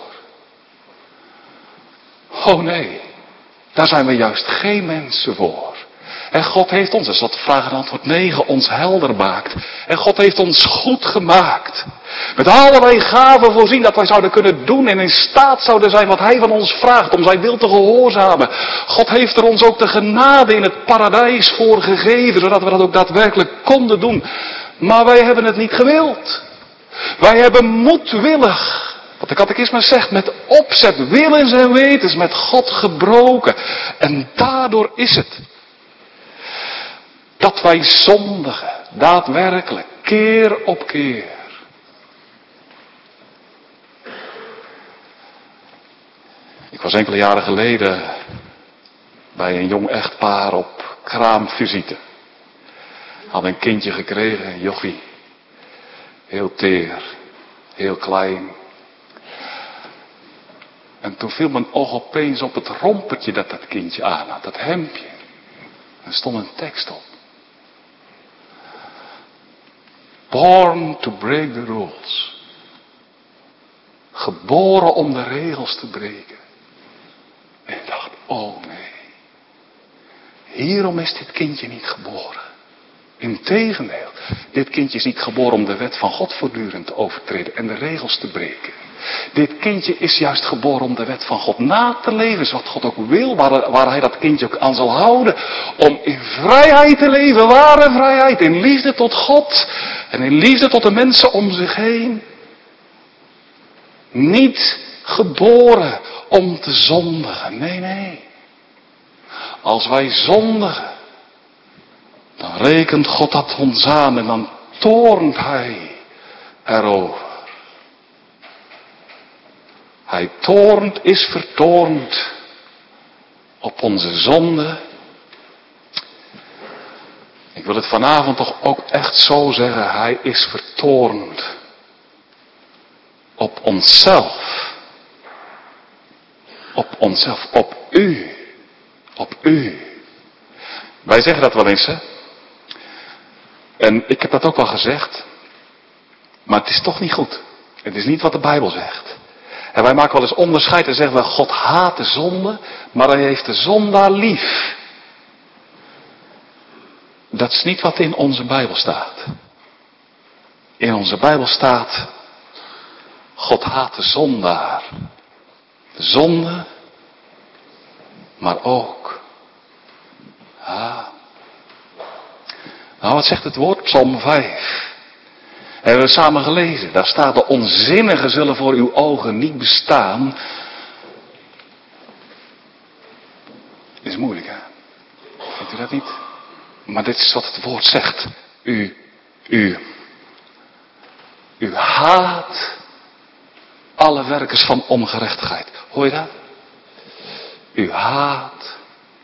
Oh nee, daar zijn we juist geen mensen voor. En God heeft ons, dat is wat vraag en antwoord negen, ons helder gemaakt. En God heeft ons goed gemaakt. Met allerlei gaven voorzien dat wij zouden kunnen doen en in staat zouden zijn wat Hij van ons vraagt om zijn wil te gehoorzamen. God heeft er ons ook de genade in het paradijs voor gegeven, zodat we dat ook daadwerkelijk konden doen. Maar wij hebben het niet gewild. Wij hebben moedwillig, wat de catechismus zegt, met opzet, willens en wetens met God gebroken. En daardoor is het dat wij zondigen, daadwerkelijk, keer op keer. Ik was enkele jaren geleden bij een jong echtpaar op kraamvisite. Had een kindje gekregen, een jochie. Heel teer, heel klein. En toen viel mijn oog opeens op het rompertje dat dat kindje aan had, dat hemdje. Er stond een tekst op. Born to break the rules. Geboren om de regels te breken. En ik dacht, oh nee. Hierom is dit kindje niet geboren. Integendeel, dit kindje is niet geboren om de wet van God voortdurend te overtreden en de regels te breken. Dit kindje is juist geboren om de wet van God na te leven, zoals God ook wil, waar, waar hij dat kindje ook aan zal houden. Om in vrijheid te leven, ware vrijheid, in liefde tot God en in liefde tot de mensen om zich heen. Niet geboren om te zondigen, nee, nee. Als wij zondigen, dan rekent God dat ons aan en dan toornt hij erover. Hij toornt, is vertoornd op onze zonde. Ik wil het vanavond toch ook echt zo zeggen. Hij is vertoornd op onszelf. Op onszelf, op u. Op u. Wij zeggen dat wel eens, hè. En ik heb dat ook wel gezegd. Maar het is toch niet goed. Het is niet wat de Bijbel zegt. En wij maken wel eens onderscheid en zeggen we, God haat de zonde, maar hij heeft de zondaar lief. Dat is niet wat in onze Bijbel staat. In onze Bijbel staat, God haat de zondaar. De zonde, maar ook. Ja. Nou, wat zegt het woord? Psalm vijf. Hebben we samen gelezen. Daar staat, de onzinnigen zullen voor uw ogen niet bestaan. Is moeilijk, hè? Vindt u dat niet? Maar dit is wat het woord zegt. U, u, u haat alle werkers van ongerechtigheid. Hoor je dat? U haat.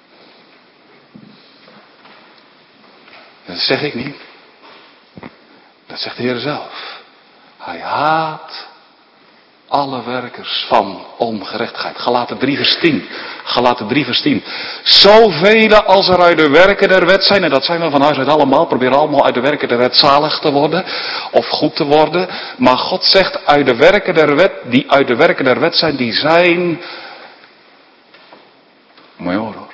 Dat zeg ik niet. Dat zegt de Heer zelf. Hij haat alle werkers van ongerechtigheid. Galaten drie vers tien. Galaten drie vers tien. Zoveel als er uit de werken der wet zijn. En dat zijn we van huis uit allemaal. Proberen allemaal uit de werken der wet zalig te worden. Of goed te worden. Maar God zegt uit de werken der wet. Die uit de werken der wet zijn. Die zijn. Mooi hoor hoor.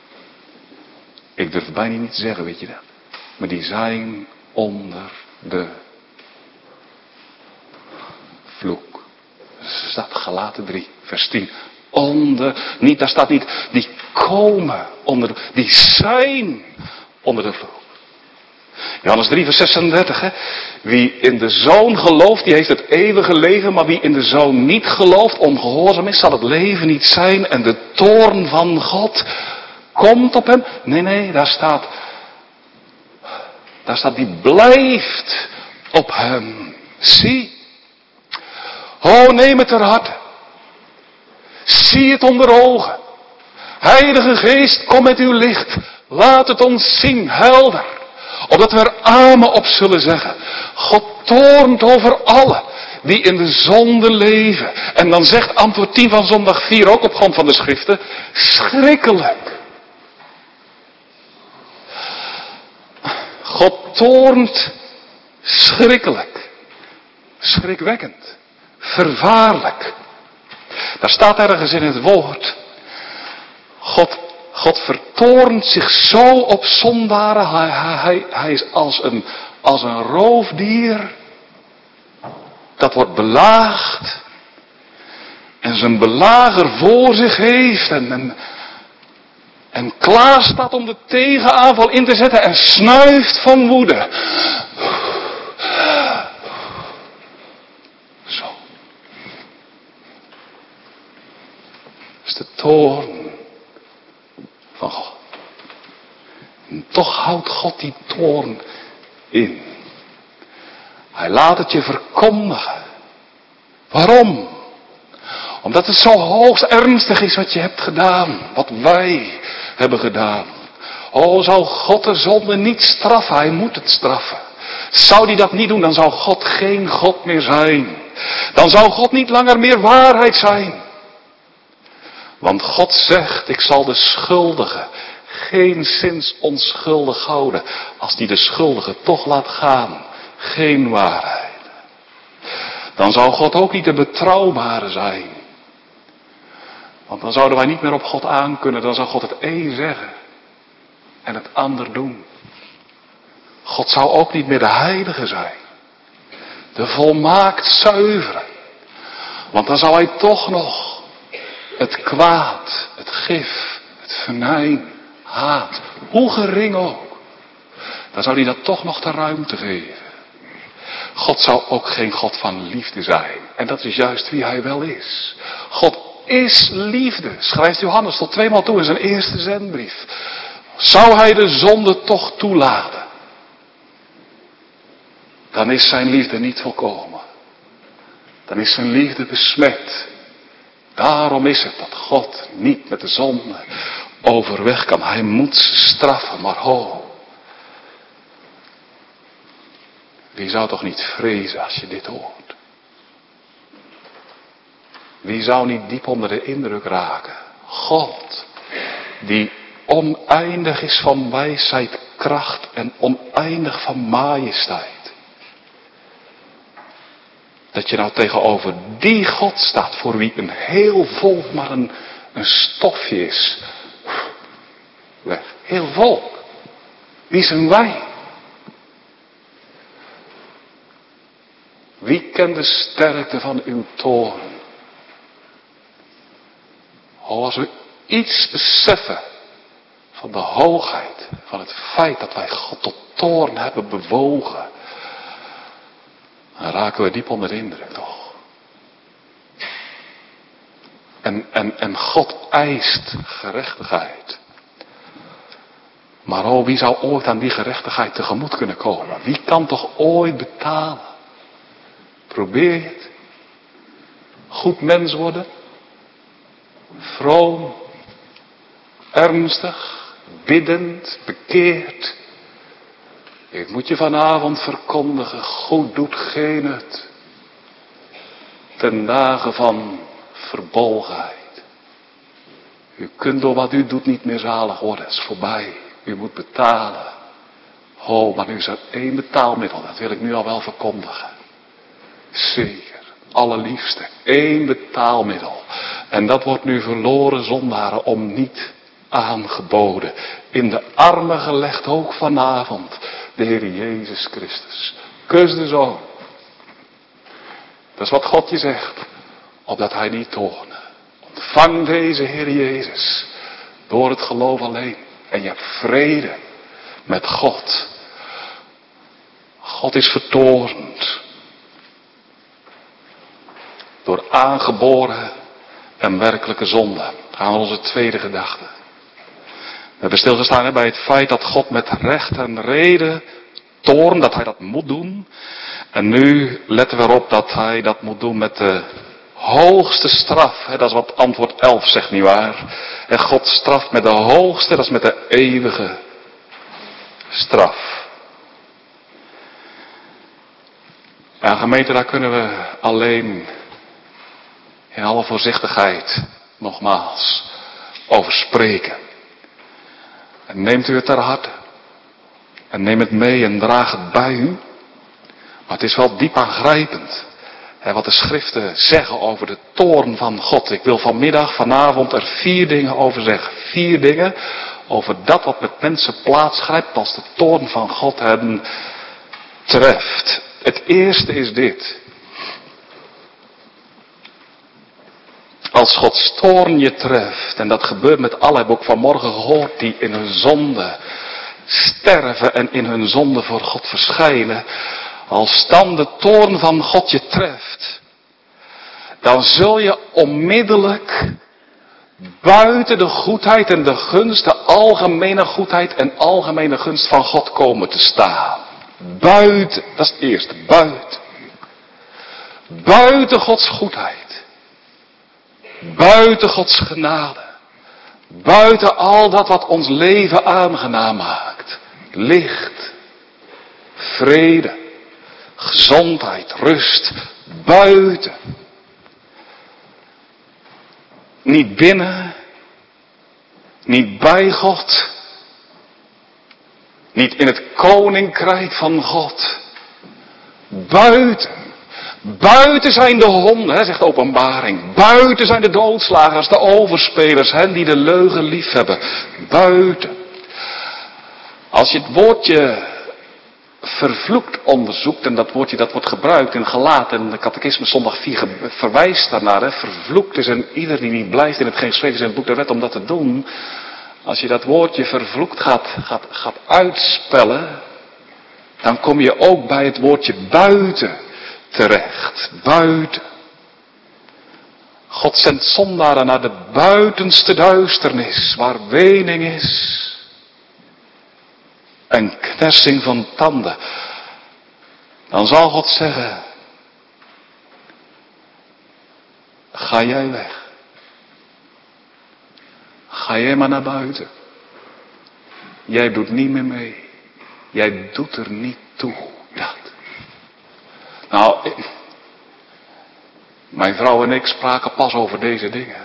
Ik durf het bijna niet te zeggen, weet je dat. Maar die zijn onder de vloek. Er staat Galaten drie, vers tien. Onder, niet, daar staat niet, die komen onder de, die zijn onder de vloek. Johannes drie, vers zesendertig, hè. Wie in de Zoon gelooft, die heeft het eeuwige leven. Maar wie in de Zoon niet gelooft, ongehoorzaam is, zal het leven niet zijn. En de toorn van God komt op hem. Nee, nee, daar staat... Daar staat, die blijft op hem. Zie. Oh, neem het ter harte. Zie het onder ogen. Heilige Geest, kom met uw licht. Laat het ons zien, helder. Opdat we er amen op zullen zeggen. God toornt over allen die in de zonde leven. En dan zegt antwoord tien van zondag vier ook op grond van de schriften. Schrikkelijk. God toornt schrikkelijk. Schrikwekkend. Vervaarlijk. Daar staat ergens in het woord. God, God vertoornt zich zo op zondaren. Hij, hij, hij is als een, als een roofdier. Dat wordt belaagd. En zijn belager voor zich heeft. En, en, en klaar staat om de tegenaanval in te zetten. En snuift van woede. Zo. Dat is de toorn van God. En toch houdt God die toorn in. Hij laat het je verkondigen. Waarom? Omdat het zo hoogst ernstig is wat je hebt gedaan. Wat wij hebben gedaan. Oh, zou God de zonde niet straffen? Hij moet het straffen. Zou hij dat niet doen, dan zou God geen God meer zijn. Dan zou God niet langer meer waarheid zijn. Want God zegt, ik zal de schuldige geenszins onschuldig houden. Als die de schuldige toch laat gaan. Geen waarheid. Dan zou God ook niet de betrouwbare zijn. Want dan zouden wij niet meer op God aankunnen. Dan zou God het een zeggen. En het ander doen. God zou ook niet meer de heilige zijn. De volmaakt zuivere. Want dan zou hij toch nog het kwaad, het gif, het venijn, haat, hoe gering ook. Dan zou hij dat toch nog de ruimte geven. God zou ook geen God van liefde zijn. En dat is juist wie hij wel is. God is liefde, schrijft Johannes tot tweemaal toe in zijn eerste zendbrief. Zou hij de zonde toch toelaten? Dan is zijn liefde niet volkomen. Dan is zijn liefde besmet. Daarom is het dat God niet met de zonde overweg kan. Hij moet ze straffen, maar ho. Wie zou toch niet vrezen als je dit hoort? Wie zou niet diep onder de indruk raken? God, die oneindig is van wijsheid, kracht en oneindig van majesteit. Dat je nou tegenover die God staat, voor wie een heel volk maar een, een stofje is. Weg. Heel volk. Wie zijn wij? Wie kent de sterkte van uw toorn? Oh, als we iets beseffen van de hoogheid, van het feit dat wij God tot toorn hebben bewogen, dan raken we diep onder de indruk, toch? En, en, en God eist gerechtigheid. Maar oh, wie zou ooit aan die gerechtigheid tegemoet kunnen komen? Wie kan toch ooit betalen? Probeer je het? Goed mens worden? Vroom? Ernstig? Biddend? Bekeerd? Ik moet je vanavond verkondigen, goed doet geen het. Ten dagen van verbolgenheid. U kunt door wat u doet niet meer zalig worden, het is voorbij. U moet betalen. Oh, maar nu is er één betaalmiddel, dat wil ik nu al wel verkondigen. Zeker, allerliefste, één betaalmiddel. En dat wordt nu verloren zondaren om niet aangeboden. In de armen gelegd ook vanavond. De Heer Jezus Christus. Kus de Zoon. Dat is wat God je zegt. Opdat hij niet toorne. Ontvang deze Heer Jezus. Door het geloof alleen. En je hebt vrede met God. God is vertoornd. Door aangeboren en werkelijke zonde. Gaan we onze tweede gedachte. We hebben stilgestaan hè, bij het feit dat God met recht en reden toorn, dat hij dat moet doen. En nu letten we erop dat hij dat moet doen met de hoogste straf. Hè, dat is wat antwoord elf zegt, nietwaar? En God straft met de hoogste, dat is met de eeuwige straf. Ja, gemeente, daar kunnen we alleen in alle voorzichtigheid nogmaals over spreken. En neemt u het ter harte. En neem het mee en draag het bij u. Maar het is wel diep aangrijpend. Hè, wat de schriften zeggen over de toorn van God. Ik wil vanmiddag, vanavond er vier dingen over zeggen. Vier dingen over dat wat met mensen plaatsgrijpt als de toorn van God hen treft. Het eerste is dit. Als Gods toorn je treft, en dat gebeurt met allen, heb ik ook vanmorgen gehoord, die in hun zonde sterven en in hun zonde voor God verschijnen. Als dan de toorn van God je treft, dan zul je onmiddellijk buiten de goedheid en de gunst, de algemene goedheid en algemene gunst van God komen te staan. Buiten, dat is het eerste, buiten. Buiten Gods goedheid. Buiten Gods genade. Buiten al dat wat ons leven aangenaam maakt. Licht, vrede, gezondheid, rust. Buiten. Niet binnen. Niet bij God. Niet in het koninkrijk van God. Buiten. Buiten zijn de honden, hè, zegt Openbaring. Buiten zijn de doodslagers, de overspelers, hen die de leugen lief hebben. Buiten. Als je het woordje vervloekt onderzoekt, en dat woordje dat wordt gebruikt in Galaten, en de catechisme zondag vier verwijst daarnaar. Hè, vervloekt is en ieder die niet blijft in hetgeen geschreven is in het boek der wet om dat te doen. Als je dat woordje vervloekt gaat, gaat, gaat uitspellen, dan kom je ook bij het woordje buiten terecht. Buiten. God zendt zondaren naar de buitenste duisternis, waar wening is en knersing van tanden. Dan zal God zeggen, ga jij weg. Ga jij maar naar buiten. Jij doet niet meer mee. Jij doet er niet toe. Dat. Nou, mijn vrouw en ik spraken pas over deze dingen.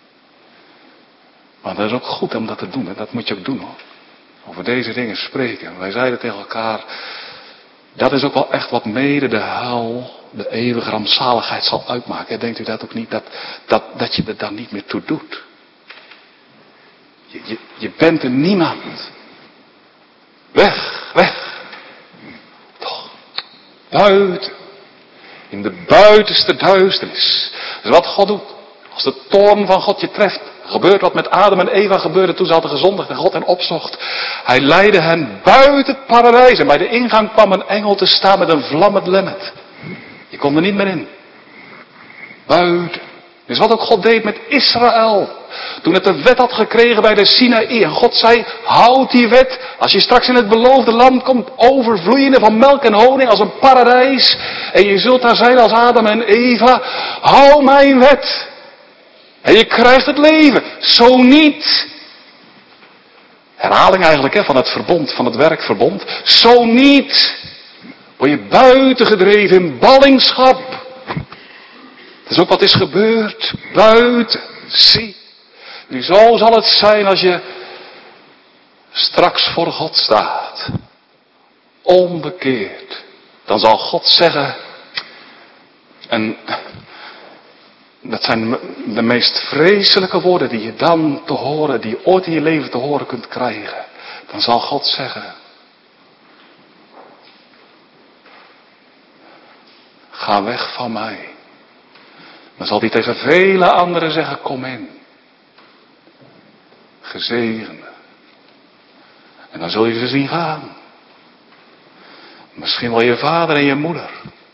Maar dat is ook goed om dat te doen. En dat moet je ook doen hoor. Over deze dingen spreken. Wij zeiden tegen elkaar, dat is ook wel echt wat mede de hel, de eeuwige rampzaligheid zal uitmaken. Denkt u dat ook niet, dat, dat, dat je er dan niet meer toe doet? Je, je, je bent er niemand. Weg, weg. Toch, buiten. In de buitenste duisternis. Dat is wat God doet. Als de toorn van God je treft. Gebeurt wat met Adam en Eva gebeurde toen ze hadden gezondigd en God hen opzocht. Hij leidde hen buiten het paradijs. En bij de ingang kwam een engel te staan met een vlammend lemmet. Je kon er niet meer in. Buiten. Dus wat ook God deed met Israël. Toen het de wet had gekregen bij de Sinaï. En God zei, houd die wet. Als je straks in het beloofde land komt, overvloeiende van melk en honing als een paradijs. En je zult daar zijn als Adam en Eva. Hou mijn wet. En je krijgt het leven. Zo niet. Herhaling eigenlijk hè, van het verbond, van het werkverbond. Zo niet. Word je buiten gedreven in ballingschap. Dat is ook wat is gebeurd. Buiten. Zie. Nu zo zal het zijn als je straks voor God staat. Onbekeerd. Dan zal God zeggen. En dat zijn de meest vreselijke woorden die je dan te horen, die je ooit in je leven te horen kunt krijgen. Dan zal God zeggen. Ga weg van mij. Dan zal hij tegen vele anderen zeggen, kom in. Gezegende. En dan zul je ze zien gaan. Misschien wel je vader en je moeder.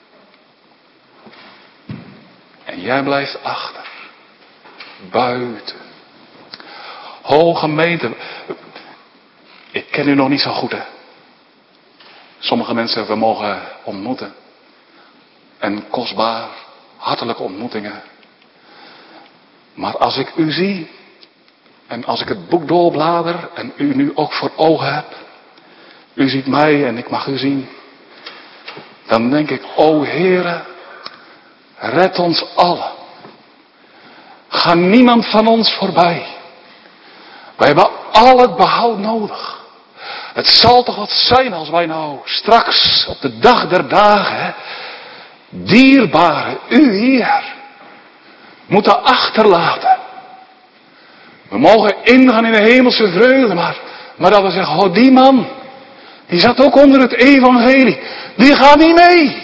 En jij blijft achter. Buiten. O gemeente. Ik ken u nog niet zo goed, hè. Sommige mensen we mogen ontmoeten. En kostbaar, hartelijke ontmoetingen. Maar als ik u zie, en als ik het boek doorblader en u nu ook voor ogen heb, u ziet mij en ik mag u zien, dan denk ik, o Heere, red ons allen. Ga niemand van ons voorbij. Wij hebben al het behoud nodig. Het zal toch wat zijn als wij nou straks op de dag der dagen, hè, dierbare, u hier, moeten achterlaten. We mogen ingaan in de hemelse vreugde, maar, maar dat we zeggen, oh die man, die zat ook onder het evangelie, die gaat niet mee.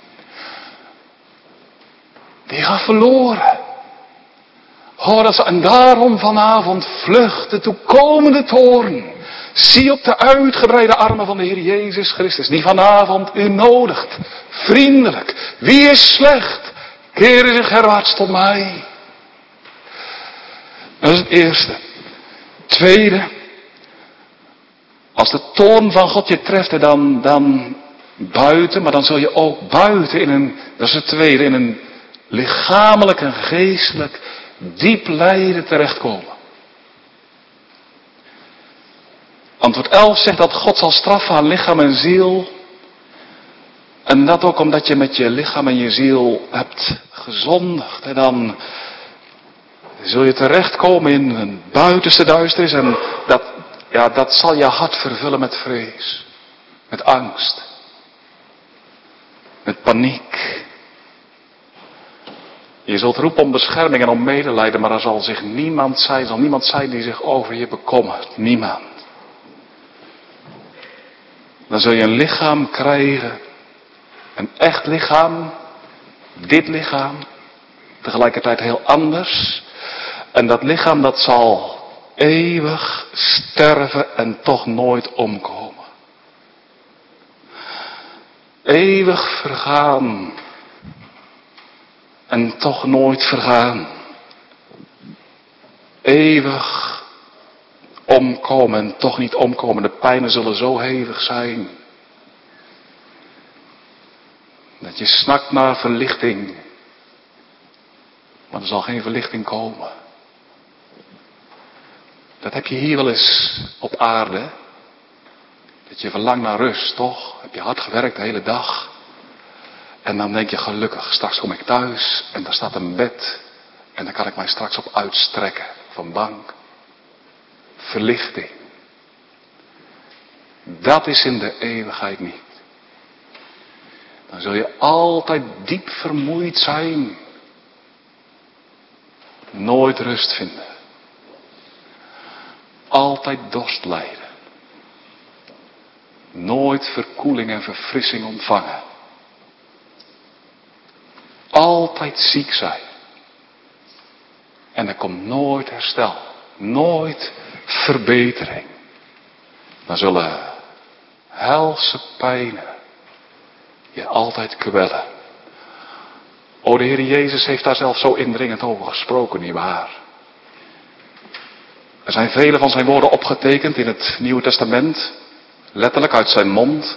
Die gaat verloren. Oh, dat is, en daarom vanavond vlucht de toekomende toorn. Zie op de uitgebreide armen van de Heer Jezus Christus, die vanavond u nodigt. Vriendelijk. Wie is slecht? Keren zich herwaarts tot mij. Dat is het eerste. Tweede. Als de toorn van God je treft, dan, dan buiten, maar dan zul je ook buiten in een, dat is het tweede, in een lichamelijk en geestelijk diep lijden terechtkomen. Antwoord elf zegt dat God zal straffen aan lichaam en ziel. En dat ook omdat je met je lichaam en je ziel hebt gezondigd. En dan zul je terechtkomen in een buitenste duisternis. En dat, ja, dat zal je hart vervullen met vrees. Met angst. Met paniek. Je zult roepen om bescherming en om medelijden. Maar er zal zich niemand zijn, zal niemand zijn die zich over je bekommert. Niemand. Dan zul je een lichaam krijgen. Een echt lichaam. Dit lichaam. Tegelijkertijd heel anders. En dat lichaam dat zal eeuwig sterven en toch nooit omkomen. Eeuwig vergaan. En toch nooit vergaan. Eeuwig omkomen en toch niet omkomen. De pijnen zullen zo hevig zijn. Dat je snakt naar verlichting. Maar er zal geen verlichting komen. Dat heb je hier wel eens op aarde. Dat je verlangt naar rust, toch? Heb je hard gewerkt de hele dag. En dan denk je gelukkig, straks kom ik thuis en daar staat een bed. En daar kan ik mij straks op uitstrekken. Of een bank. Verlichting. Dat is in de eeuwigheid niet. Dan zul je altijd diep vermoeid zijn. Nooit rust vinden. Altijd dorst lijden. Nooit verkoeling en verfrissing ontvangen. Altijd ziek zijn. En er komt nooit herstel. Nooit verbetering. Dan zullen helse pijnen je altijd kwellen. O, de Heer Jezus heeft daar zelf zo indringend over gesproken, nietwaar? Er zijn vele van zijn woorden opgetekend in het Nieuwe Testament. Letterlijk uit zijn mond.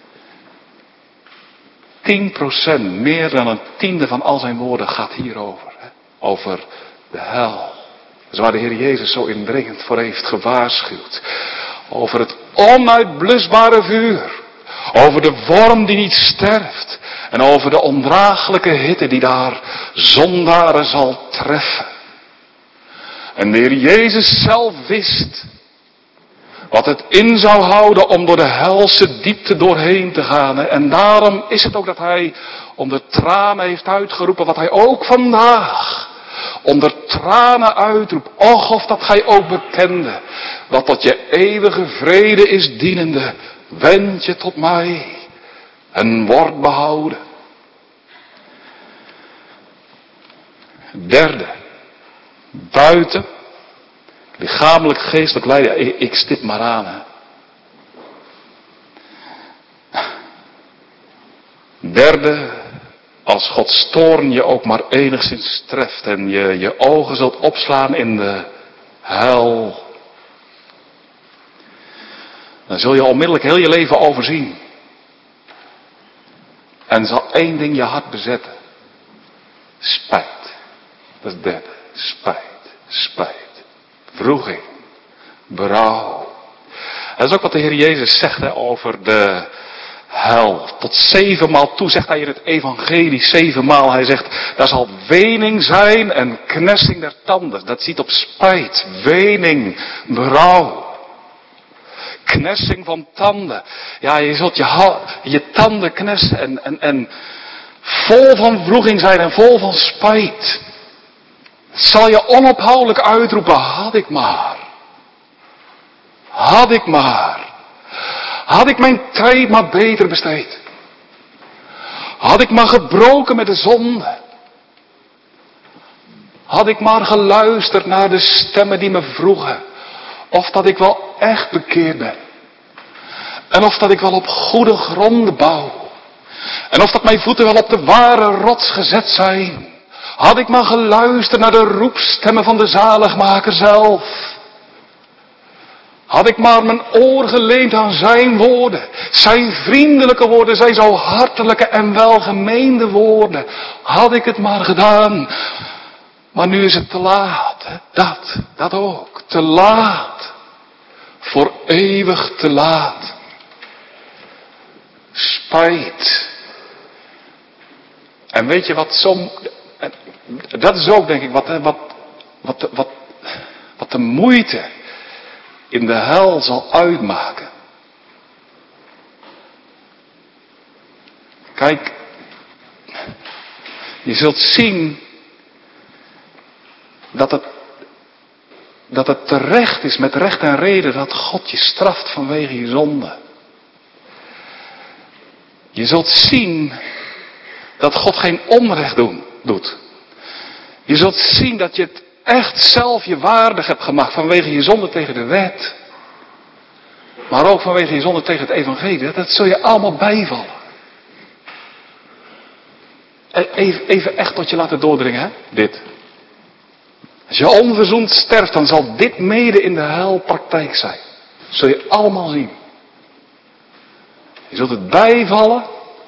tien procent, meer dan een tiende van al zijn woorden gaat hierover. Hè? Over de hel. Dat is waar de Heer Jezus zo indringend voor heeft gewaarschuwd. Over het onuitblusbare vuur. Over de worm die niet sterft. En over de ondraaglijke hitte die daar zondaren zal treffen. En de Heer Jezus zelf wist wat het in zou houden om door de helse diepte doorheen te gaan. En daarom is het ook dat hij onder tranen heeft uitgeroepen wat hij ook vandaag onder tranen uitroept. Och, of dat gij ook bekende, wat tot je eeuwige vrede is dienende, wend je tot mij en word behouden. Derde, buiten, lichamelijk, geestelijk lijden. Ik, ik stip maar aan. Hè. Derde, als Gods toorn je ook maar enigszins treft en je je ogen zult opslaan in de hel, dan zul je onmiddellijk heel je leven overzien. En zal één ding je hart bezetten. Spijt. Dat is het derde. Spijt. Spijt. Wroeging. Berouw. Dat is ook wat de Heer Jezus zegt hè, over de hel. Tot zevenmaal toe zegt hij in het evangelie. Zevenmaal. Hij zegt, daar zal wening zijn en knessing der tanden. Dat ziet op spijt. Wening. Berouw. Knessing van tanden. Ja, je zult je, je tanden knessen en, en, en vol van wroeging zijn en vol van spijt. Zal je onophoudelijk uitroepen, had ik maar. Had ik maar. Had ik mijn tijd maar beter besteed. Had ik maar gebroken met de zonde. Had ik maar geluisterd naar de stemmen die me vroegen. Of dat ik wel echt bekeerd ben. En of dat ik wel op goede gronden bouw. En of dat mijn voeten wel op de ware rots gezet zijn. Had ik maar geluisterd naar de roepstemmen van de zaligmaker zelf. Had ik maar mijn oor geleend aan zijn woorden. Zijn vriendelijke woorden, zijn zo hartelijke en welgemeende woorden. Had ik het maar gedaan. Maar nu is het te laat. Dat, dat ook. Te laat. Voor eeuwig te laat. Spijt. En weet je wat zo... Dat is ook denk ik wat, wat, wat, wat, wat de moeite in de hel zal uitmaken. Kijk, je zult zien dat het, dat het terecht is met recht en reden dat God je straft vanwege je zonde. Je zult zien dat God geen onrecht doen, doet. Je zult zien dat je het echt zelf je waardig hebt gemaakt vanwege je zonde tegen de wet. Maar ook vanwege je zonde tegen het evangelie. Dat zul je allemaal bijvallen. Even, even echt tot je laten doordringen, hè? Dit. Als je onverzoend sterft, dan zal dit mede in de hel praktijk zijn. Dat zul je allemaal zien. Je zult het bijvallen.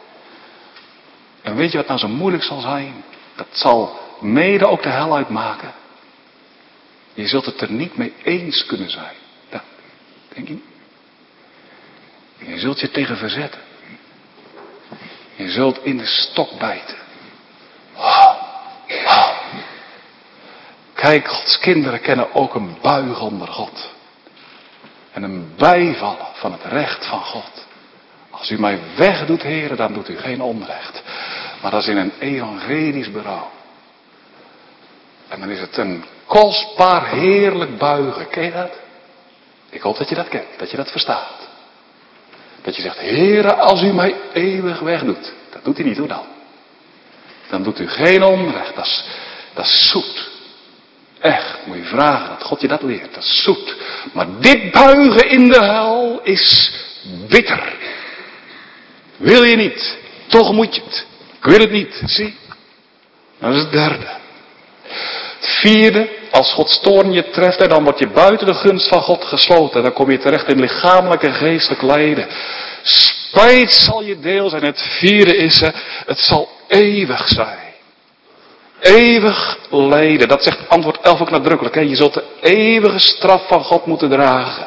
En weet je wat nou zo moeilijk zal zijn? Dat zal mede ook de hel uitmaken. Je zult het er niet mee eens kunnen zijn. Dat denk je niet? Je zult je tegen verzetten. Je zult in de stok bijten. Wow. Wow. Kijk, Gods kinderen kennen ook een buig onder God. En een bijvallen van het recht van God. Als u mij wegdoet, heren, dan doet u geen onrecht. Maar dat is in een evangelisch berouw. En dan is het een kostbaar heerlijk buigen. Ken je dat? Ik hoop dat je dat kent, dat je dat verstaat. Dat je zegt, heren, als u mij eeuwig wegdoet. Dat doet hij niet, hoe dan? Dan doet u geen onrecht. Dat is, dat is zoet. Echt, moet je vragen dat God je dat leert. Dat is zoet. Maar dit buigen in de hel is bitter. Wil je niet, toch moet je het. Ik wil het niet, zie. Dat is het derde. Het vierde, als Gods toorn je treft, en dan word je buiten de gunst van God gesloten. Dan kom je terecht in lichamelijk en geestelijk lijden. Spijt zal je deel zijn. Het vierde is, het zal eeuwig zijn. Eeuwig lijden. Dat zegt antwoord elf ook nadrukkelijk. Hè? Je zult de eeuwige straf van God moeten dragen.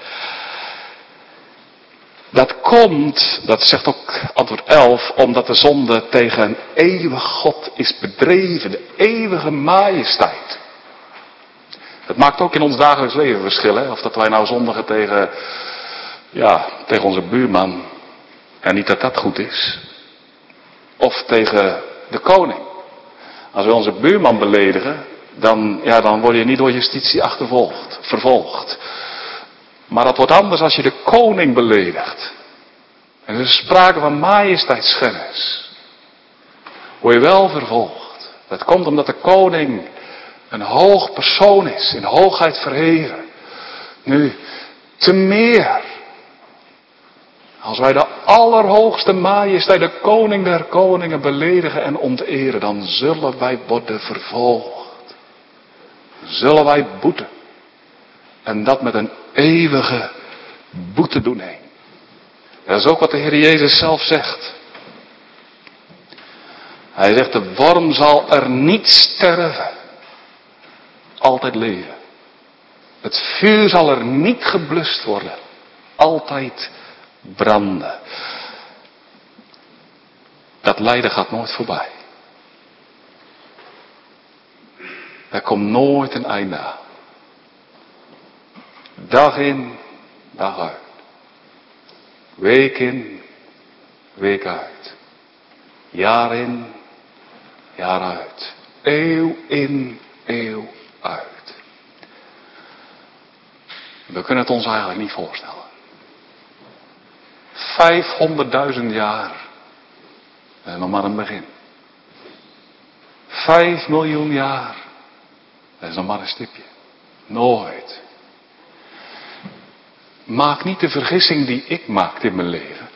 Dat komt, dat zegt ook antwoord elf, omdat de zonde tegen een eeuwig God is bedreven. De eeuwige majesteit. Dat maakt ook in ons dagelijks leven verschil. Hè? Of dat wij nou zondigen tegen, ja, tegen onze buurman. En niet dat dat goed is. Of tegen de koning. Als we onze buurman beledigen, dan, ja, dan word je niet door justitie achtervolgd, vervolgd. Maar dat wordt anders als je de koning beledigt. En er is sprake van majesteitsschennis. Word je wel vervolgd. Dat komt omdat de koning een hoog persoon is, in hoogheid verheven. Nu, te meer Als wij de allerhoogste majesteit, de koning der koningen beledigen en onteren, dan zullen wij worden vervolgd. Zullen wij boeten. En dat met een eeuwige boetedoening. Dat is ook wat de Heer Jezus zelf zegt. Hij zegt, de worm zal er niet sterven. Altijd leven. Het vuur zal er niet geblust worden. Altijd branden. Dat lijden gaat nooit voorbij. Er komt nooit een einde aan. Dag in, dag uit. Week in, week uit. Jaar in, jaar uit. Eeuw in, eeuw uit. We kunnen het ons eigenlijk niet voorstellen. Vijfhonderdduizend jaar. Dat is nog maar een begin. Vijf miljoen jaar. Dat is nog maar een stipje. Nooit. Maak niet de vergissing die ik maakte in mijn leven.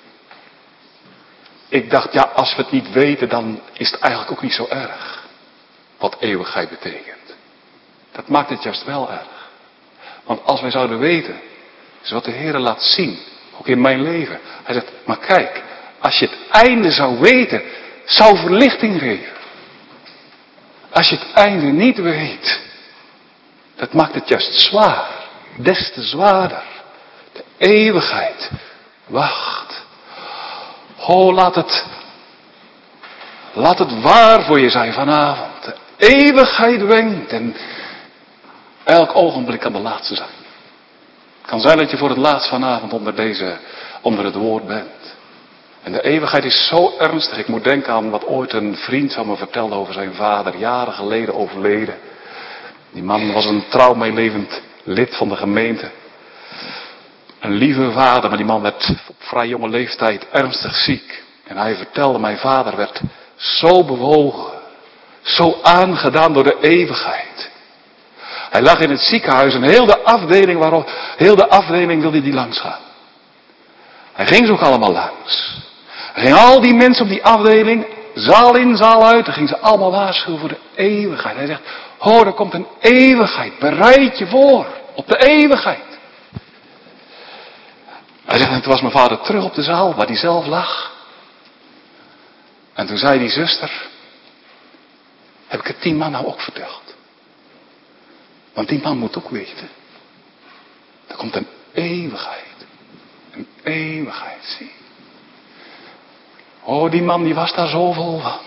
Ik dacht, ja, als we het niet weten, dan is het eigenlijk ook niet zo erg. Wat eeuwigheid betekent. Dat maakt het juist wel erg. Want als wij zouden weten, is wat de Heer laat zien, ook in mijn leven. Hij zegt, maar kijk, als je het einde zou weten, zou verlichting geven. Als je het einde niet weet, dat maakt het juist zwaar. Des te zwaarder. De eeuwigheid wacht. Oh, laat het, laat het waar voor je zijn vanavond. De eeuwigheid wenkt en elk ogenblik kan de laatste zijn. Het kan zijn dat je voor het laatst vanavond onder deze, onder het woord bent. En de eeuwigheid is zo ernstig. Ik moet denken aan wat ooit een vriend van me vertelde over zijn vader, jaren geleden overleden. Die man was een trouw meelevend lid van de gemeente. Een lieve vader, maar die man werd op vrij jonge leeftijd ernstig ziek. En hij vertelde, mijn vader werd zo bewogen, zo aangedaan door de eeuwigheid. Hij lag in het ziekenhuis en heel de afdeling, waarop, heel de afdeling wilde hij langs gaan. Hij ging ze ook allemaal langs. Hij ging al die mensen op die afdeling, zaal in, zaal uit, dan ging ze allemaal waarschuwen voor de eeuwigheid. Hij zegt, oh, er komt een eeuwigheid, bereid je voor op de eeuwigheid. Hij zegt, en toen was mijn vader terug op de zaal, waar hij zelf lag. En toen zei die zuster, heb ik het die man nou ook verteld? Want die man moet ook weten. Er komt een eeuwigheid. Een eeuwigheid, zie. Oh, die man die was daar zo vol van.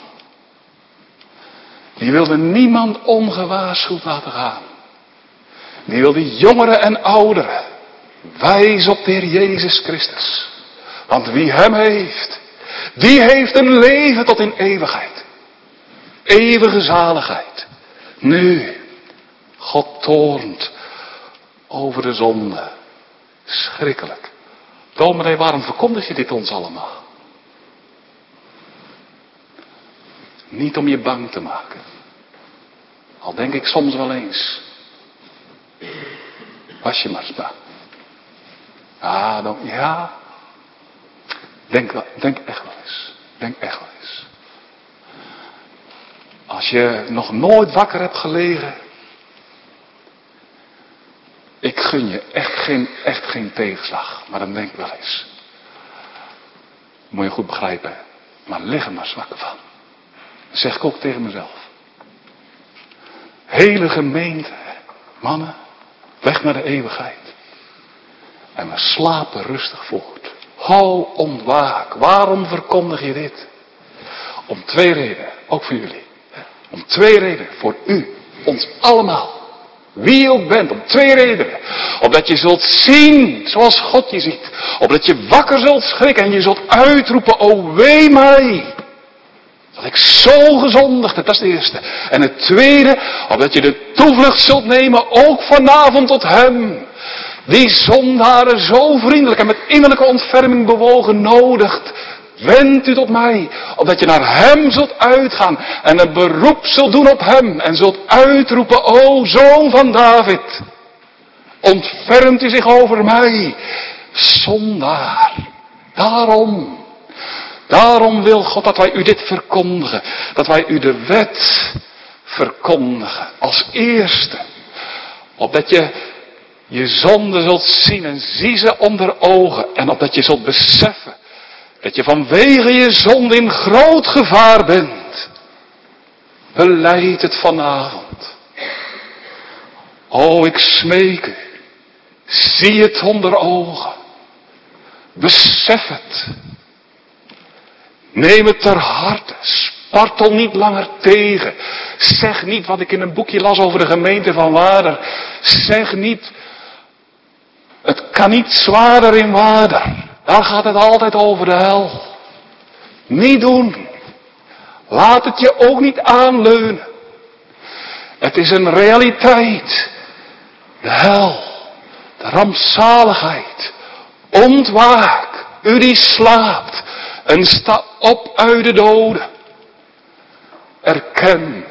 Die wilde niemand ongewaarschuwd laten gaan. Die wilde jongeren en ouderen wijs op de Heer Jezus Christus. Want wie hem heeft, die heeft een leven tot in eeuwigheid. Eeuwige zaligheid. Nu, God toornt over de zonde. Schrikkelijk. Dominee, waarom verkondig je dit ons allemaal? Niet om je bang te maken. Al denk ik soms wel eens. Was je maar eens bang. Ah, dan, ja. Denk, denk echt wel eens. Denk echt wel eens. Als je nog nooit wakker hebt gelegen. Ik gun je echt geen, echt geen tegenslag. Maar dan denk ik wel eens. Moet je goed begrijpen. Maar lig er maar zwak van. Dat zeg ik ook tegen mezelf. Hele gemeente. Mannen. Weg naar de eeuwigheid. En we slapen rustig voort. Ho, ontwaak. Waarom verkondig je dit? Om twee redenen. Ook voor jullie. Om twee redenen. Voor u. Ons allemaal. Wie je ook bent. Om twee redenen. Opdat je zult zien zoals God je ziet. Opdat je wakker zult schrikken. En je zult uitroepen. O wee mij. Dat ik zo gezondigd heb. Dat is het eerste. En het tweede. Opdat je de toevlucht zult nemen. Ook vanavond tot hem. Die zondaren zo vriendelijk en met innerlijke ontferming bewogen nodigt. Wend u tot mij, opdat je naar hem zult uitgaan en een beroep zult doen op hem en zult uitroepen, o zoon van David, ontfermt u zich over mij, zondaar. Daarom, daarom wil God dat wij u dit verkondigen. Dat wij u de wet verkondigen als eerste. Opdat je je zonde zult zien en zie ze onder ogen. En opdat je zult beseffen dat je vanwege je zonde in groot gevaar bent. Belijd het vanavond. O, ik smeek u. Zie het onder ogen. Besef het. Neem het ter harte. Spartel niet langer tegen. Zeg niet wat ik in een boekje las over de gemeente van Waarder. Zeg niet, het kan niet zwaarder in Waarder. Daar gaat het altijd over de hel. Niet doen. Laat het je ook niet aanleunen. Het is een realiteit. De hel. De rampzaligheid. Ontwaak. U die slaapt. En sta op uit de doden. Erken.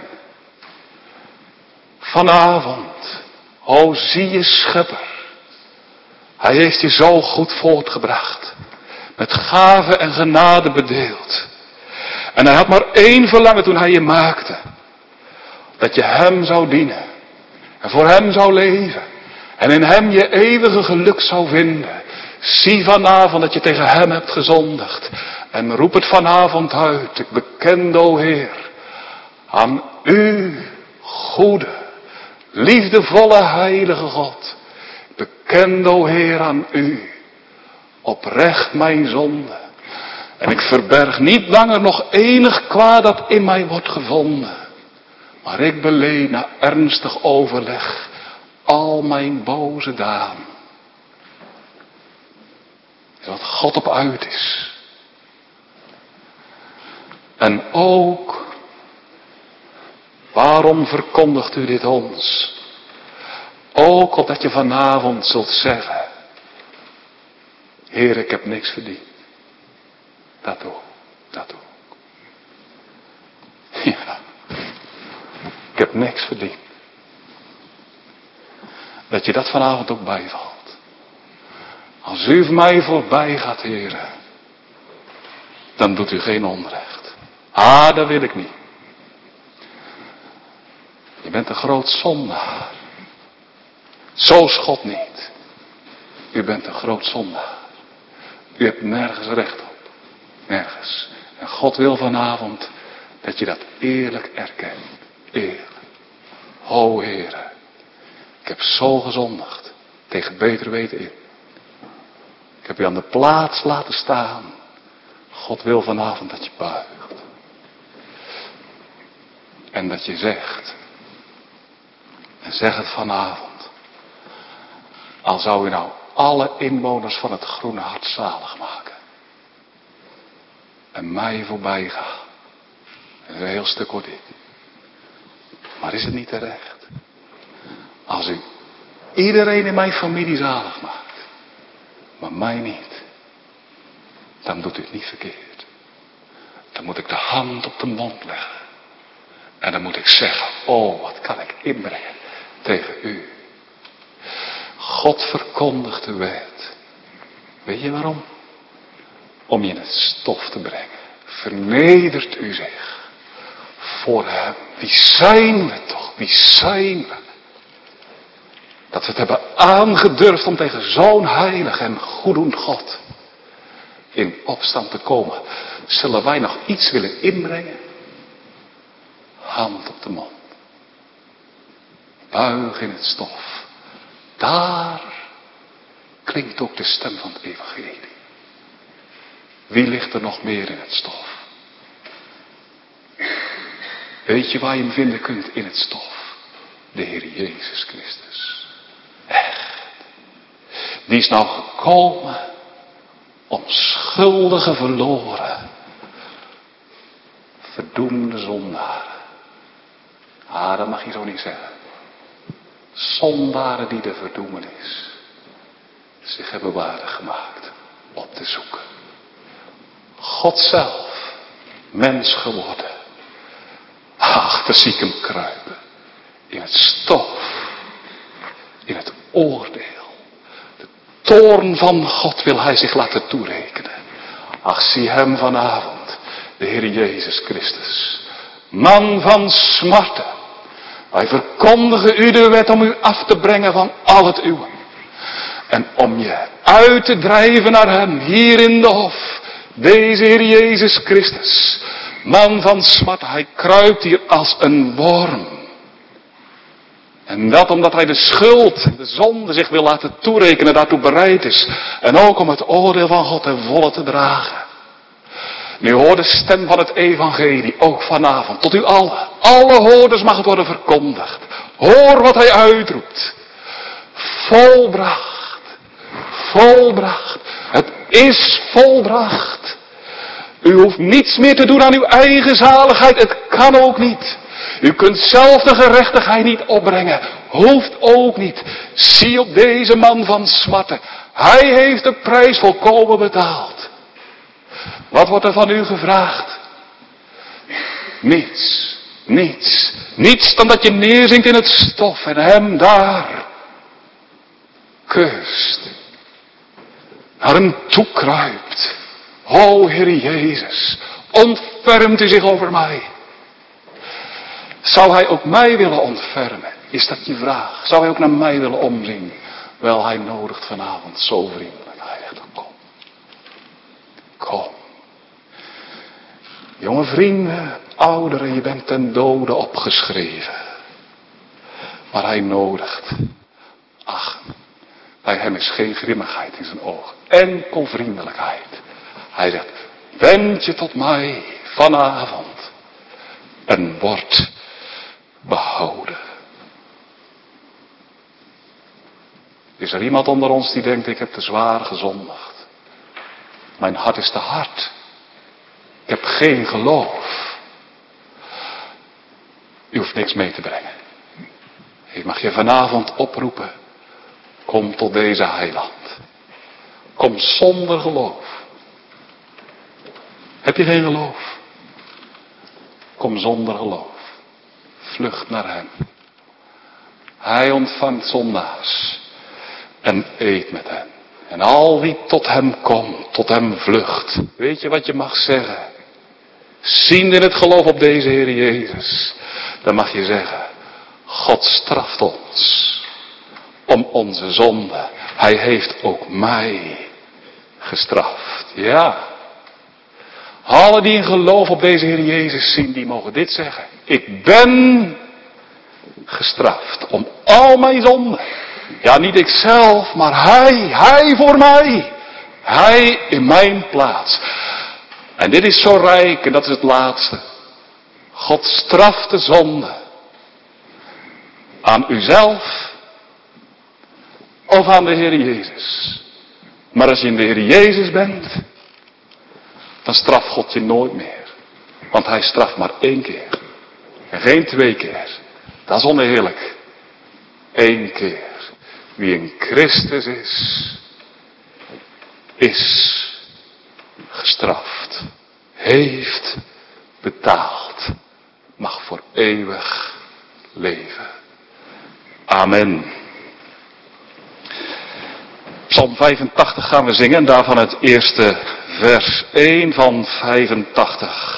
Vanavond. O, zie je schepper. Hij heeft je zo goed voortgebracht. Met gave en genade bedeeld. En hij had maar één verlangen toen hij je maakte. Dat je hem zou dienen. En voor hem zou leven. En in hem je eeuwige geluk zou vinden. Zie vanavond dat je tegen hem hebt gezondigd. En roep het vanavond uit. Ik beken, o Heer. Aan u, goede, liefdevolle, heilige God. Ik beken, o Heer, aan u. Oprecht mijn zonde. En ik verberg niet langer nog enig kwaad dat in mij wordt gevonden. Maar ik beleen na ernstig overleg al mijn boze daden. Wat God op uit is. En ook, waarom verkondigt u dit ons? Ook opdat je vanavond zult zeggen, Heer, ik heb niks verdiend. Dat ook, dat ook. Ja, ik heb niks verdiend. Dat je dat vanavond ook bijvalt. Als u mij voorbij gaat, Heer, dan doet u geen onrecht. Ah, dat wil ik niet. Je bent een groot zondaar. Zo is God niet. U bent een groot zondaar. U hebt nergens recht op. Nergens. En God wil vanavond dat je dat eerlijk erkent. Eerlijk. O Heere. Ik heb zo gezondigd. Tegen beter weten in. Ik heb u aan de plaats laten staan. God wil vanavond dat je buigt. En dat je zegt. En zeg het vanavond. Al zou u nou alle inwoners van het Groene Hart zalig maken. En mij voorbij gaan. Dat is een heel stuk hoor dit. Maar is het niet terecht? Als u iedereen in mijn familie zalig maakt. Maar mij niet. Dan doet u het niet verkeerd. Dan moet ik de hand op de mond leggen. En dan moet ik zeggen. Oh, wat kan ik inbrengen tegen u. God verkondigt de wet. Weet je waarom? Om je in het stof te brengen. Vernedert u zich. Voor hem. Wie zijn we toch? Wie zijn we? Dat we het hebben aangedurfd om tegen zo'n heilig en goeddoend God in opstand te komen. Zullen wij nog iets willen inbrengen? Hand op de mond. Buig in het stof. Daar klinkt ook de stem van het evangelie. Wie ligt er nog meer in het stof? Weet je waar je hem vinden kunt in het stof? De Heer Jezus Christus. Echt. Die is nou gekomen om schuldige verloren, verdoemde zondaren. Ah, dat mag je zo niet zeggen. Zondaren die de verdoemenis zich hebben waardig gemaakt op te zoeken. God zelf, mens geworden. Ach, daar zie ik hem kruipen. In het stof. In het oordeel. De toorn van God wil hij zich laten toerekenen. Ach, zie hem vanavond, de Heer Jezus Christus. Man van smarten. Wij verkondigen u de wet om u af te brengen van al het uwe. En om je uit te drijven naar hem, hier in de hof. Deze Heer Jezus Christus. Man van smarten, hij kruipt hier als een worm. En dat omdat hij de schuld en de zonde zich wil laten toerekenen, daartoe bereid is. En ook om het oordeel van God ten volle te dragen. Nu hoor de stem van het evangelie, ook vanavond, tot u allen. Alle hoorders mag het worden verkondigd. Hoor wat hij uitroept. Volbracht. Volbracht. Het is volbracht. U hoeft niets meer te doen aan uw eigen zaligheid. Het kan ook niet. U kunt zelf de gerechtigheid niet opbrengen. Hoeft ook niet. Zie op deze man van smarten. Hij heeft de prijs volkomen betaald. Wat wordt er van u gevraagd? Niets. Niets. Niets dan dat je neerzinkt in het stof en hem daar kust. Naar hem toe kruipt. O Heer Jezus, ontfermt u zich over mij. Zou hij ook mij willen ontfermen? Is dat je vraag? Zou hij ook naar mij willen omzien? Wel, hij nodigt vanavond zo vriendelijk. Hij zegt, kom. Kom. Jonge vrienden, ouderen, je bent ten dode opgeschreven. Maar hij nodigt. Ach, bij hem is geen grimmigheid in zijn ogen. Enkel vriendelijkheid. Hij zegt, wend je tot mij vanavond. En word behouden. Is er iemand onder ons die denkt, ik heb te zwaar gezondigd. Mijn hart is te hard. Ik heb geen geloof. U hoeft niks mee te brengen. Ik mag je vanavond oproepen. Kom tot deze heiland. Kom zonder geloof. Heb je geen geloof? Kom zonder geloof. Vlucht naar hem. Hij ontvangt zondaars. En eet met hem. En al wie tot hem komt, tot hem vlucht. Weet je wat je mag zeggen? Ziende in het geloof op deze Heer Jezus. Dan mag je zeggen. God straft ons. Om onze zonde. Hij heeft ook mij gestraft. Ja. Allen die in geloof op deze Heer Jezus zien, die mogen dit zeggen. Ik ben gestraft om al mijn zonden. Ja, niet ikzelf, maar Hij. Hij voor mij. Hij in mijn plaats. En dit is zo rijk, en dat is het laatste. God straft de zonde. Aan uzelf. Of aan de Heer Jezus. Maar als je in de Heer Jezus bent, dan straft God je nooit meer. Want hij straft maar één keer. En geen twee keer. Dat is oneerlijk. Eén keer. Wie in Christus is, is gestraft. Heeft betaald. Mag voor eeuwig leven. Amen. Psalm vijfentachtig gaan we zingen en daarvan het eerste vers één van vijfentachtig.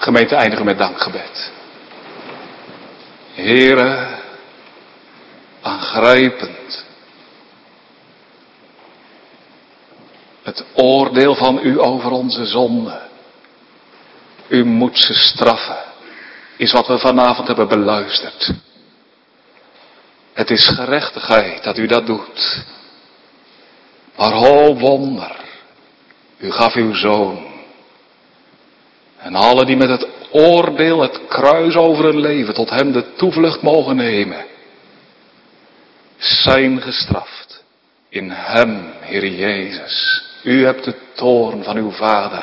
Gemeente, eindigen met dankgebed. Heere, aangrijpend. Het oordeel van u over onze zonde. U moet ze straffen, is wat we vanavond hebben beluisterd. Het is gerechtigheid dat u dat doet. Maar o wonder, u gaf uw zoon. En alle die met het oordeel, het kruis over hun leven, tot hem de toevlucht mogen nemen, zijn gestraft. In hem, Heer Jezus. U hebt de toorn van uw Vader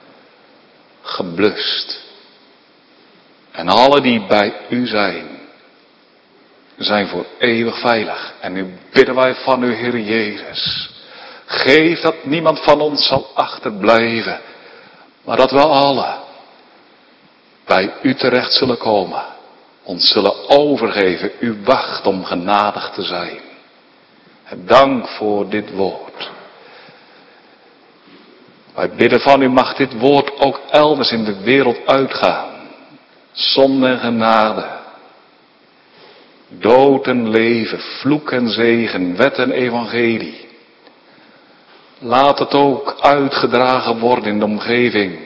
geblust. En alle die bij u zijn, zijn voor eeuwig veilig. En nu bidden wij van u, Heer Jezus. Geef dat niemand van ons zal achterblijven, maar dat we allen bij u terecht zullen komen. Ons zullen overgeven. U wacht om genadig te zijn. Dank voor dit woord. Wij bidden van u, mag dit woord ook elders in de wereld uitgaan. Zonde en genade. Dood en leven, vloek en zegen, wet en evangelie. Laat het ook uitgedragen worden in de omgeving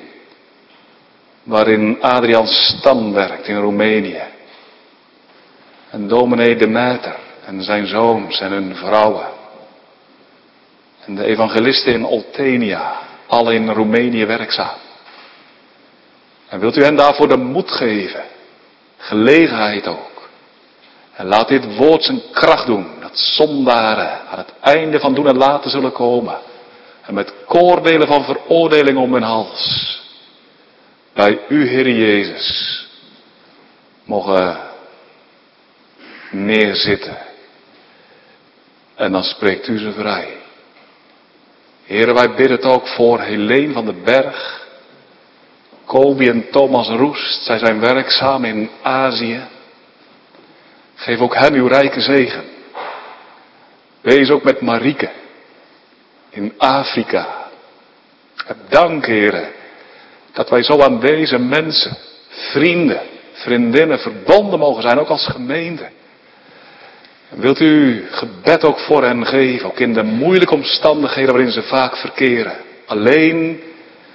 waarin Adriaan Stam werkt in Roemenië. En dominee De Meter en zijn zoons en hun vrouwen. En de evangelisten in Oltenia, alle in Roemenië werkzaam. En wilt u hen daarvoor de moed geven, gelegenheid ook. En laat dit woord zijn kracht doen, dat zondaren aan het einde van doen en laten zullen komen. En met koordelen van veroordeling om hun hals, bij u, Heer Jezus, mogen neerzitten. En dan spreekt u ze vrij. Heere, wij bidden het ook voor Helene van den Berg, Kobi en Thomas Roest. Zij zijn werkzaam in Azië. Geef ook hen uw rijke zegen. Wees ook met Marieke in Afrika. Heb dank, Heere, dat wij zo aan deze mensen, vrienden, vriendinnen, verbonden mogen zijn, ook als gemeente. En wilt u gebed ook voor hen geven, ook in de moeilijke omstandigheden waarin ze vaak verkeren. Alleen,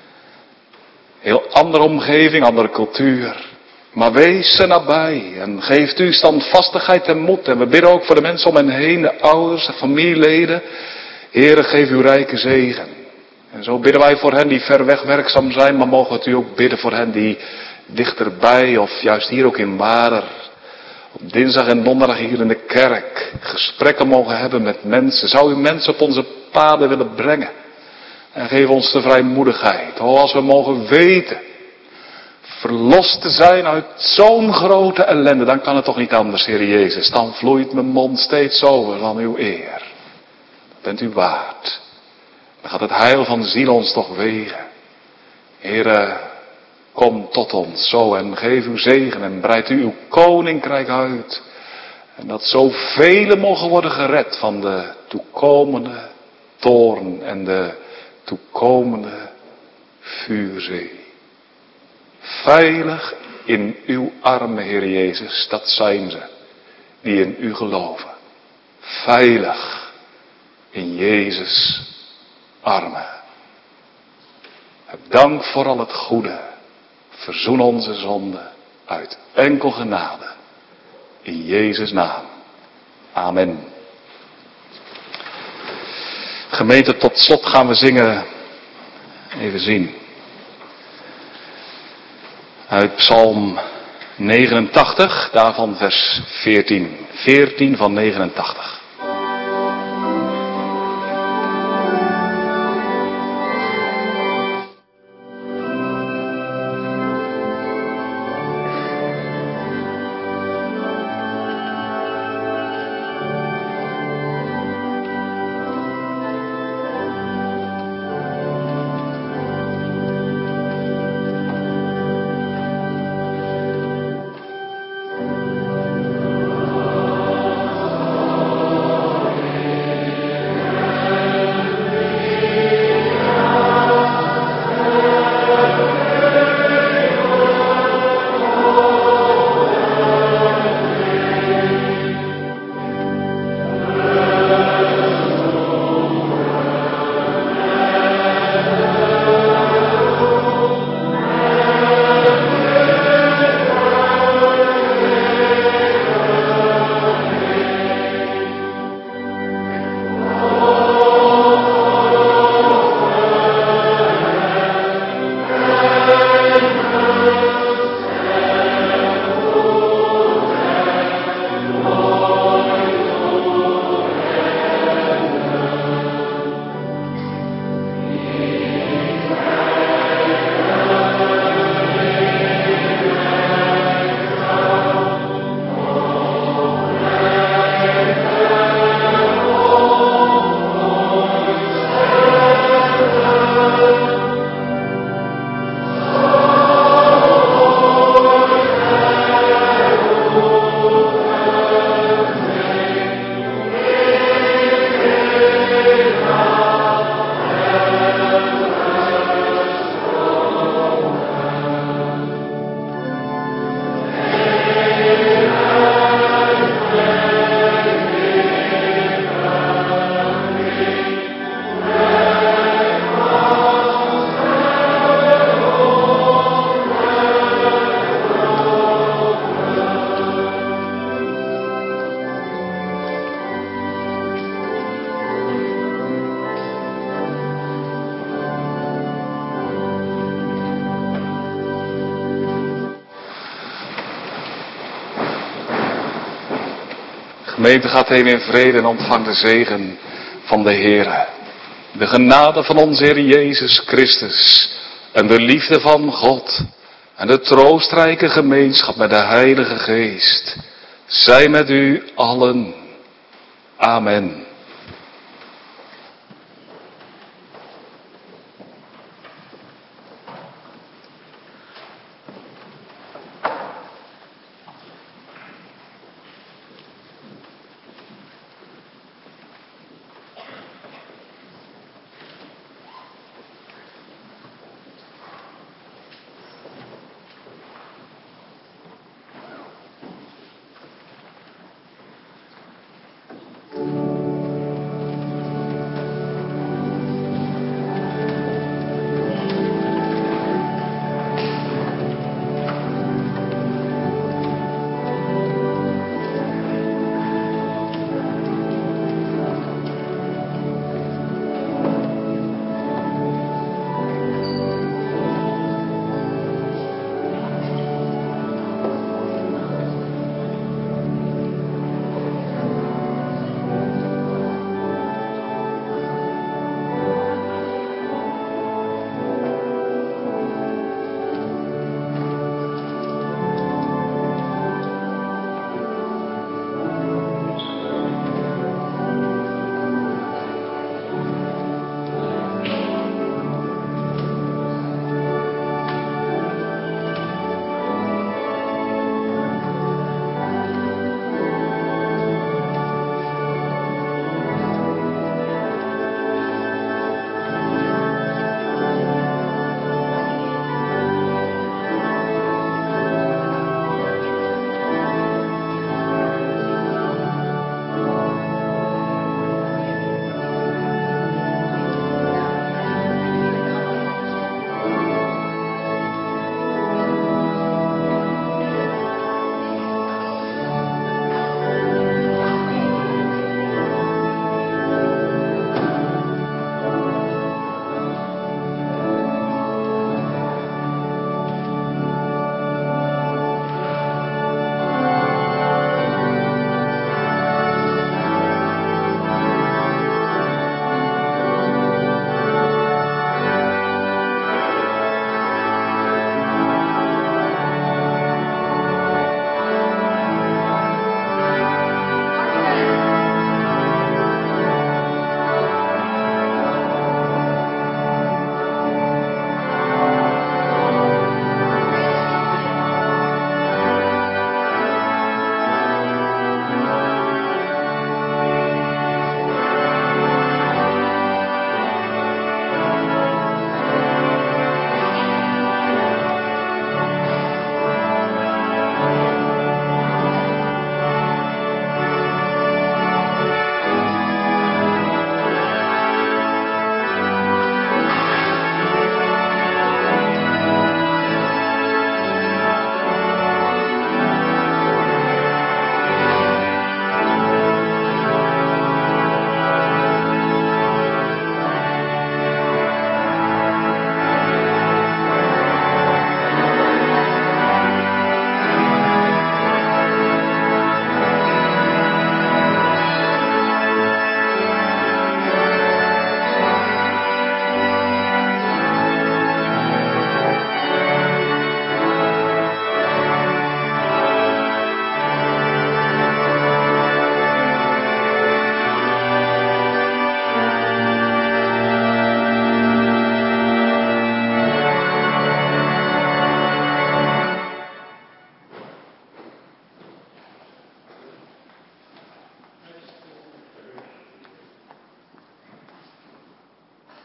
heel andere omgeving, andere cultuur. Maar wees ze nabij en geeft u standvastigheid en moed. En we bidden ook voor de mensen om hen heen, de ouders, de familieleden. Heere, geef uw rijke zegen. En zo bidden wij voor hen die ver weg werkzaam zijn, maar mogen het u ook bidden voor hen die dichterbij of juist hier ook in Waarder, op dinsdag en donderdag hier in de kerk, gesprekken mogen hebben met mensen. Zou u mensen op onze paden willen brengen? En geef ons de vrijmoedigheid. Oh, als we mogen weten, verlost te zijn uit zo'n grote ellende, dan kan het toch niet anders, Heer Jezus. Dan vloeit mijn mond steeds over van uw eer. Dat bent u waard. Dan gaat het heil van ziel ons toch wegen. Heere, kom tot ons zo en geef uw zegen en breid u uw koninkrijk uit. En dat zoveel mogen worden gered van de toekomende toorn en de toekomende vuurzee. Veilig in uw armen, Heer Jezus, dat zijn ze die in u geloven. Veilig in Jezus' armen. Heb dank voor al het goede. Verzoen onze zonden uit enkel genade. In Jezus' naam. Amen. Gemeente, tot slot gaan we zingen. Even zien. Uit Psalm negenentachtig, daarvan vers veertien. veertien van negenentachtig. gemeente gaat heen in vrede en ontvangt de zegen van de Heere. De genade van onze Heer Jezus Christus en de liefde van God en de troostrijke gemeenschap met de Heilige Geest zij met u allen. Amen.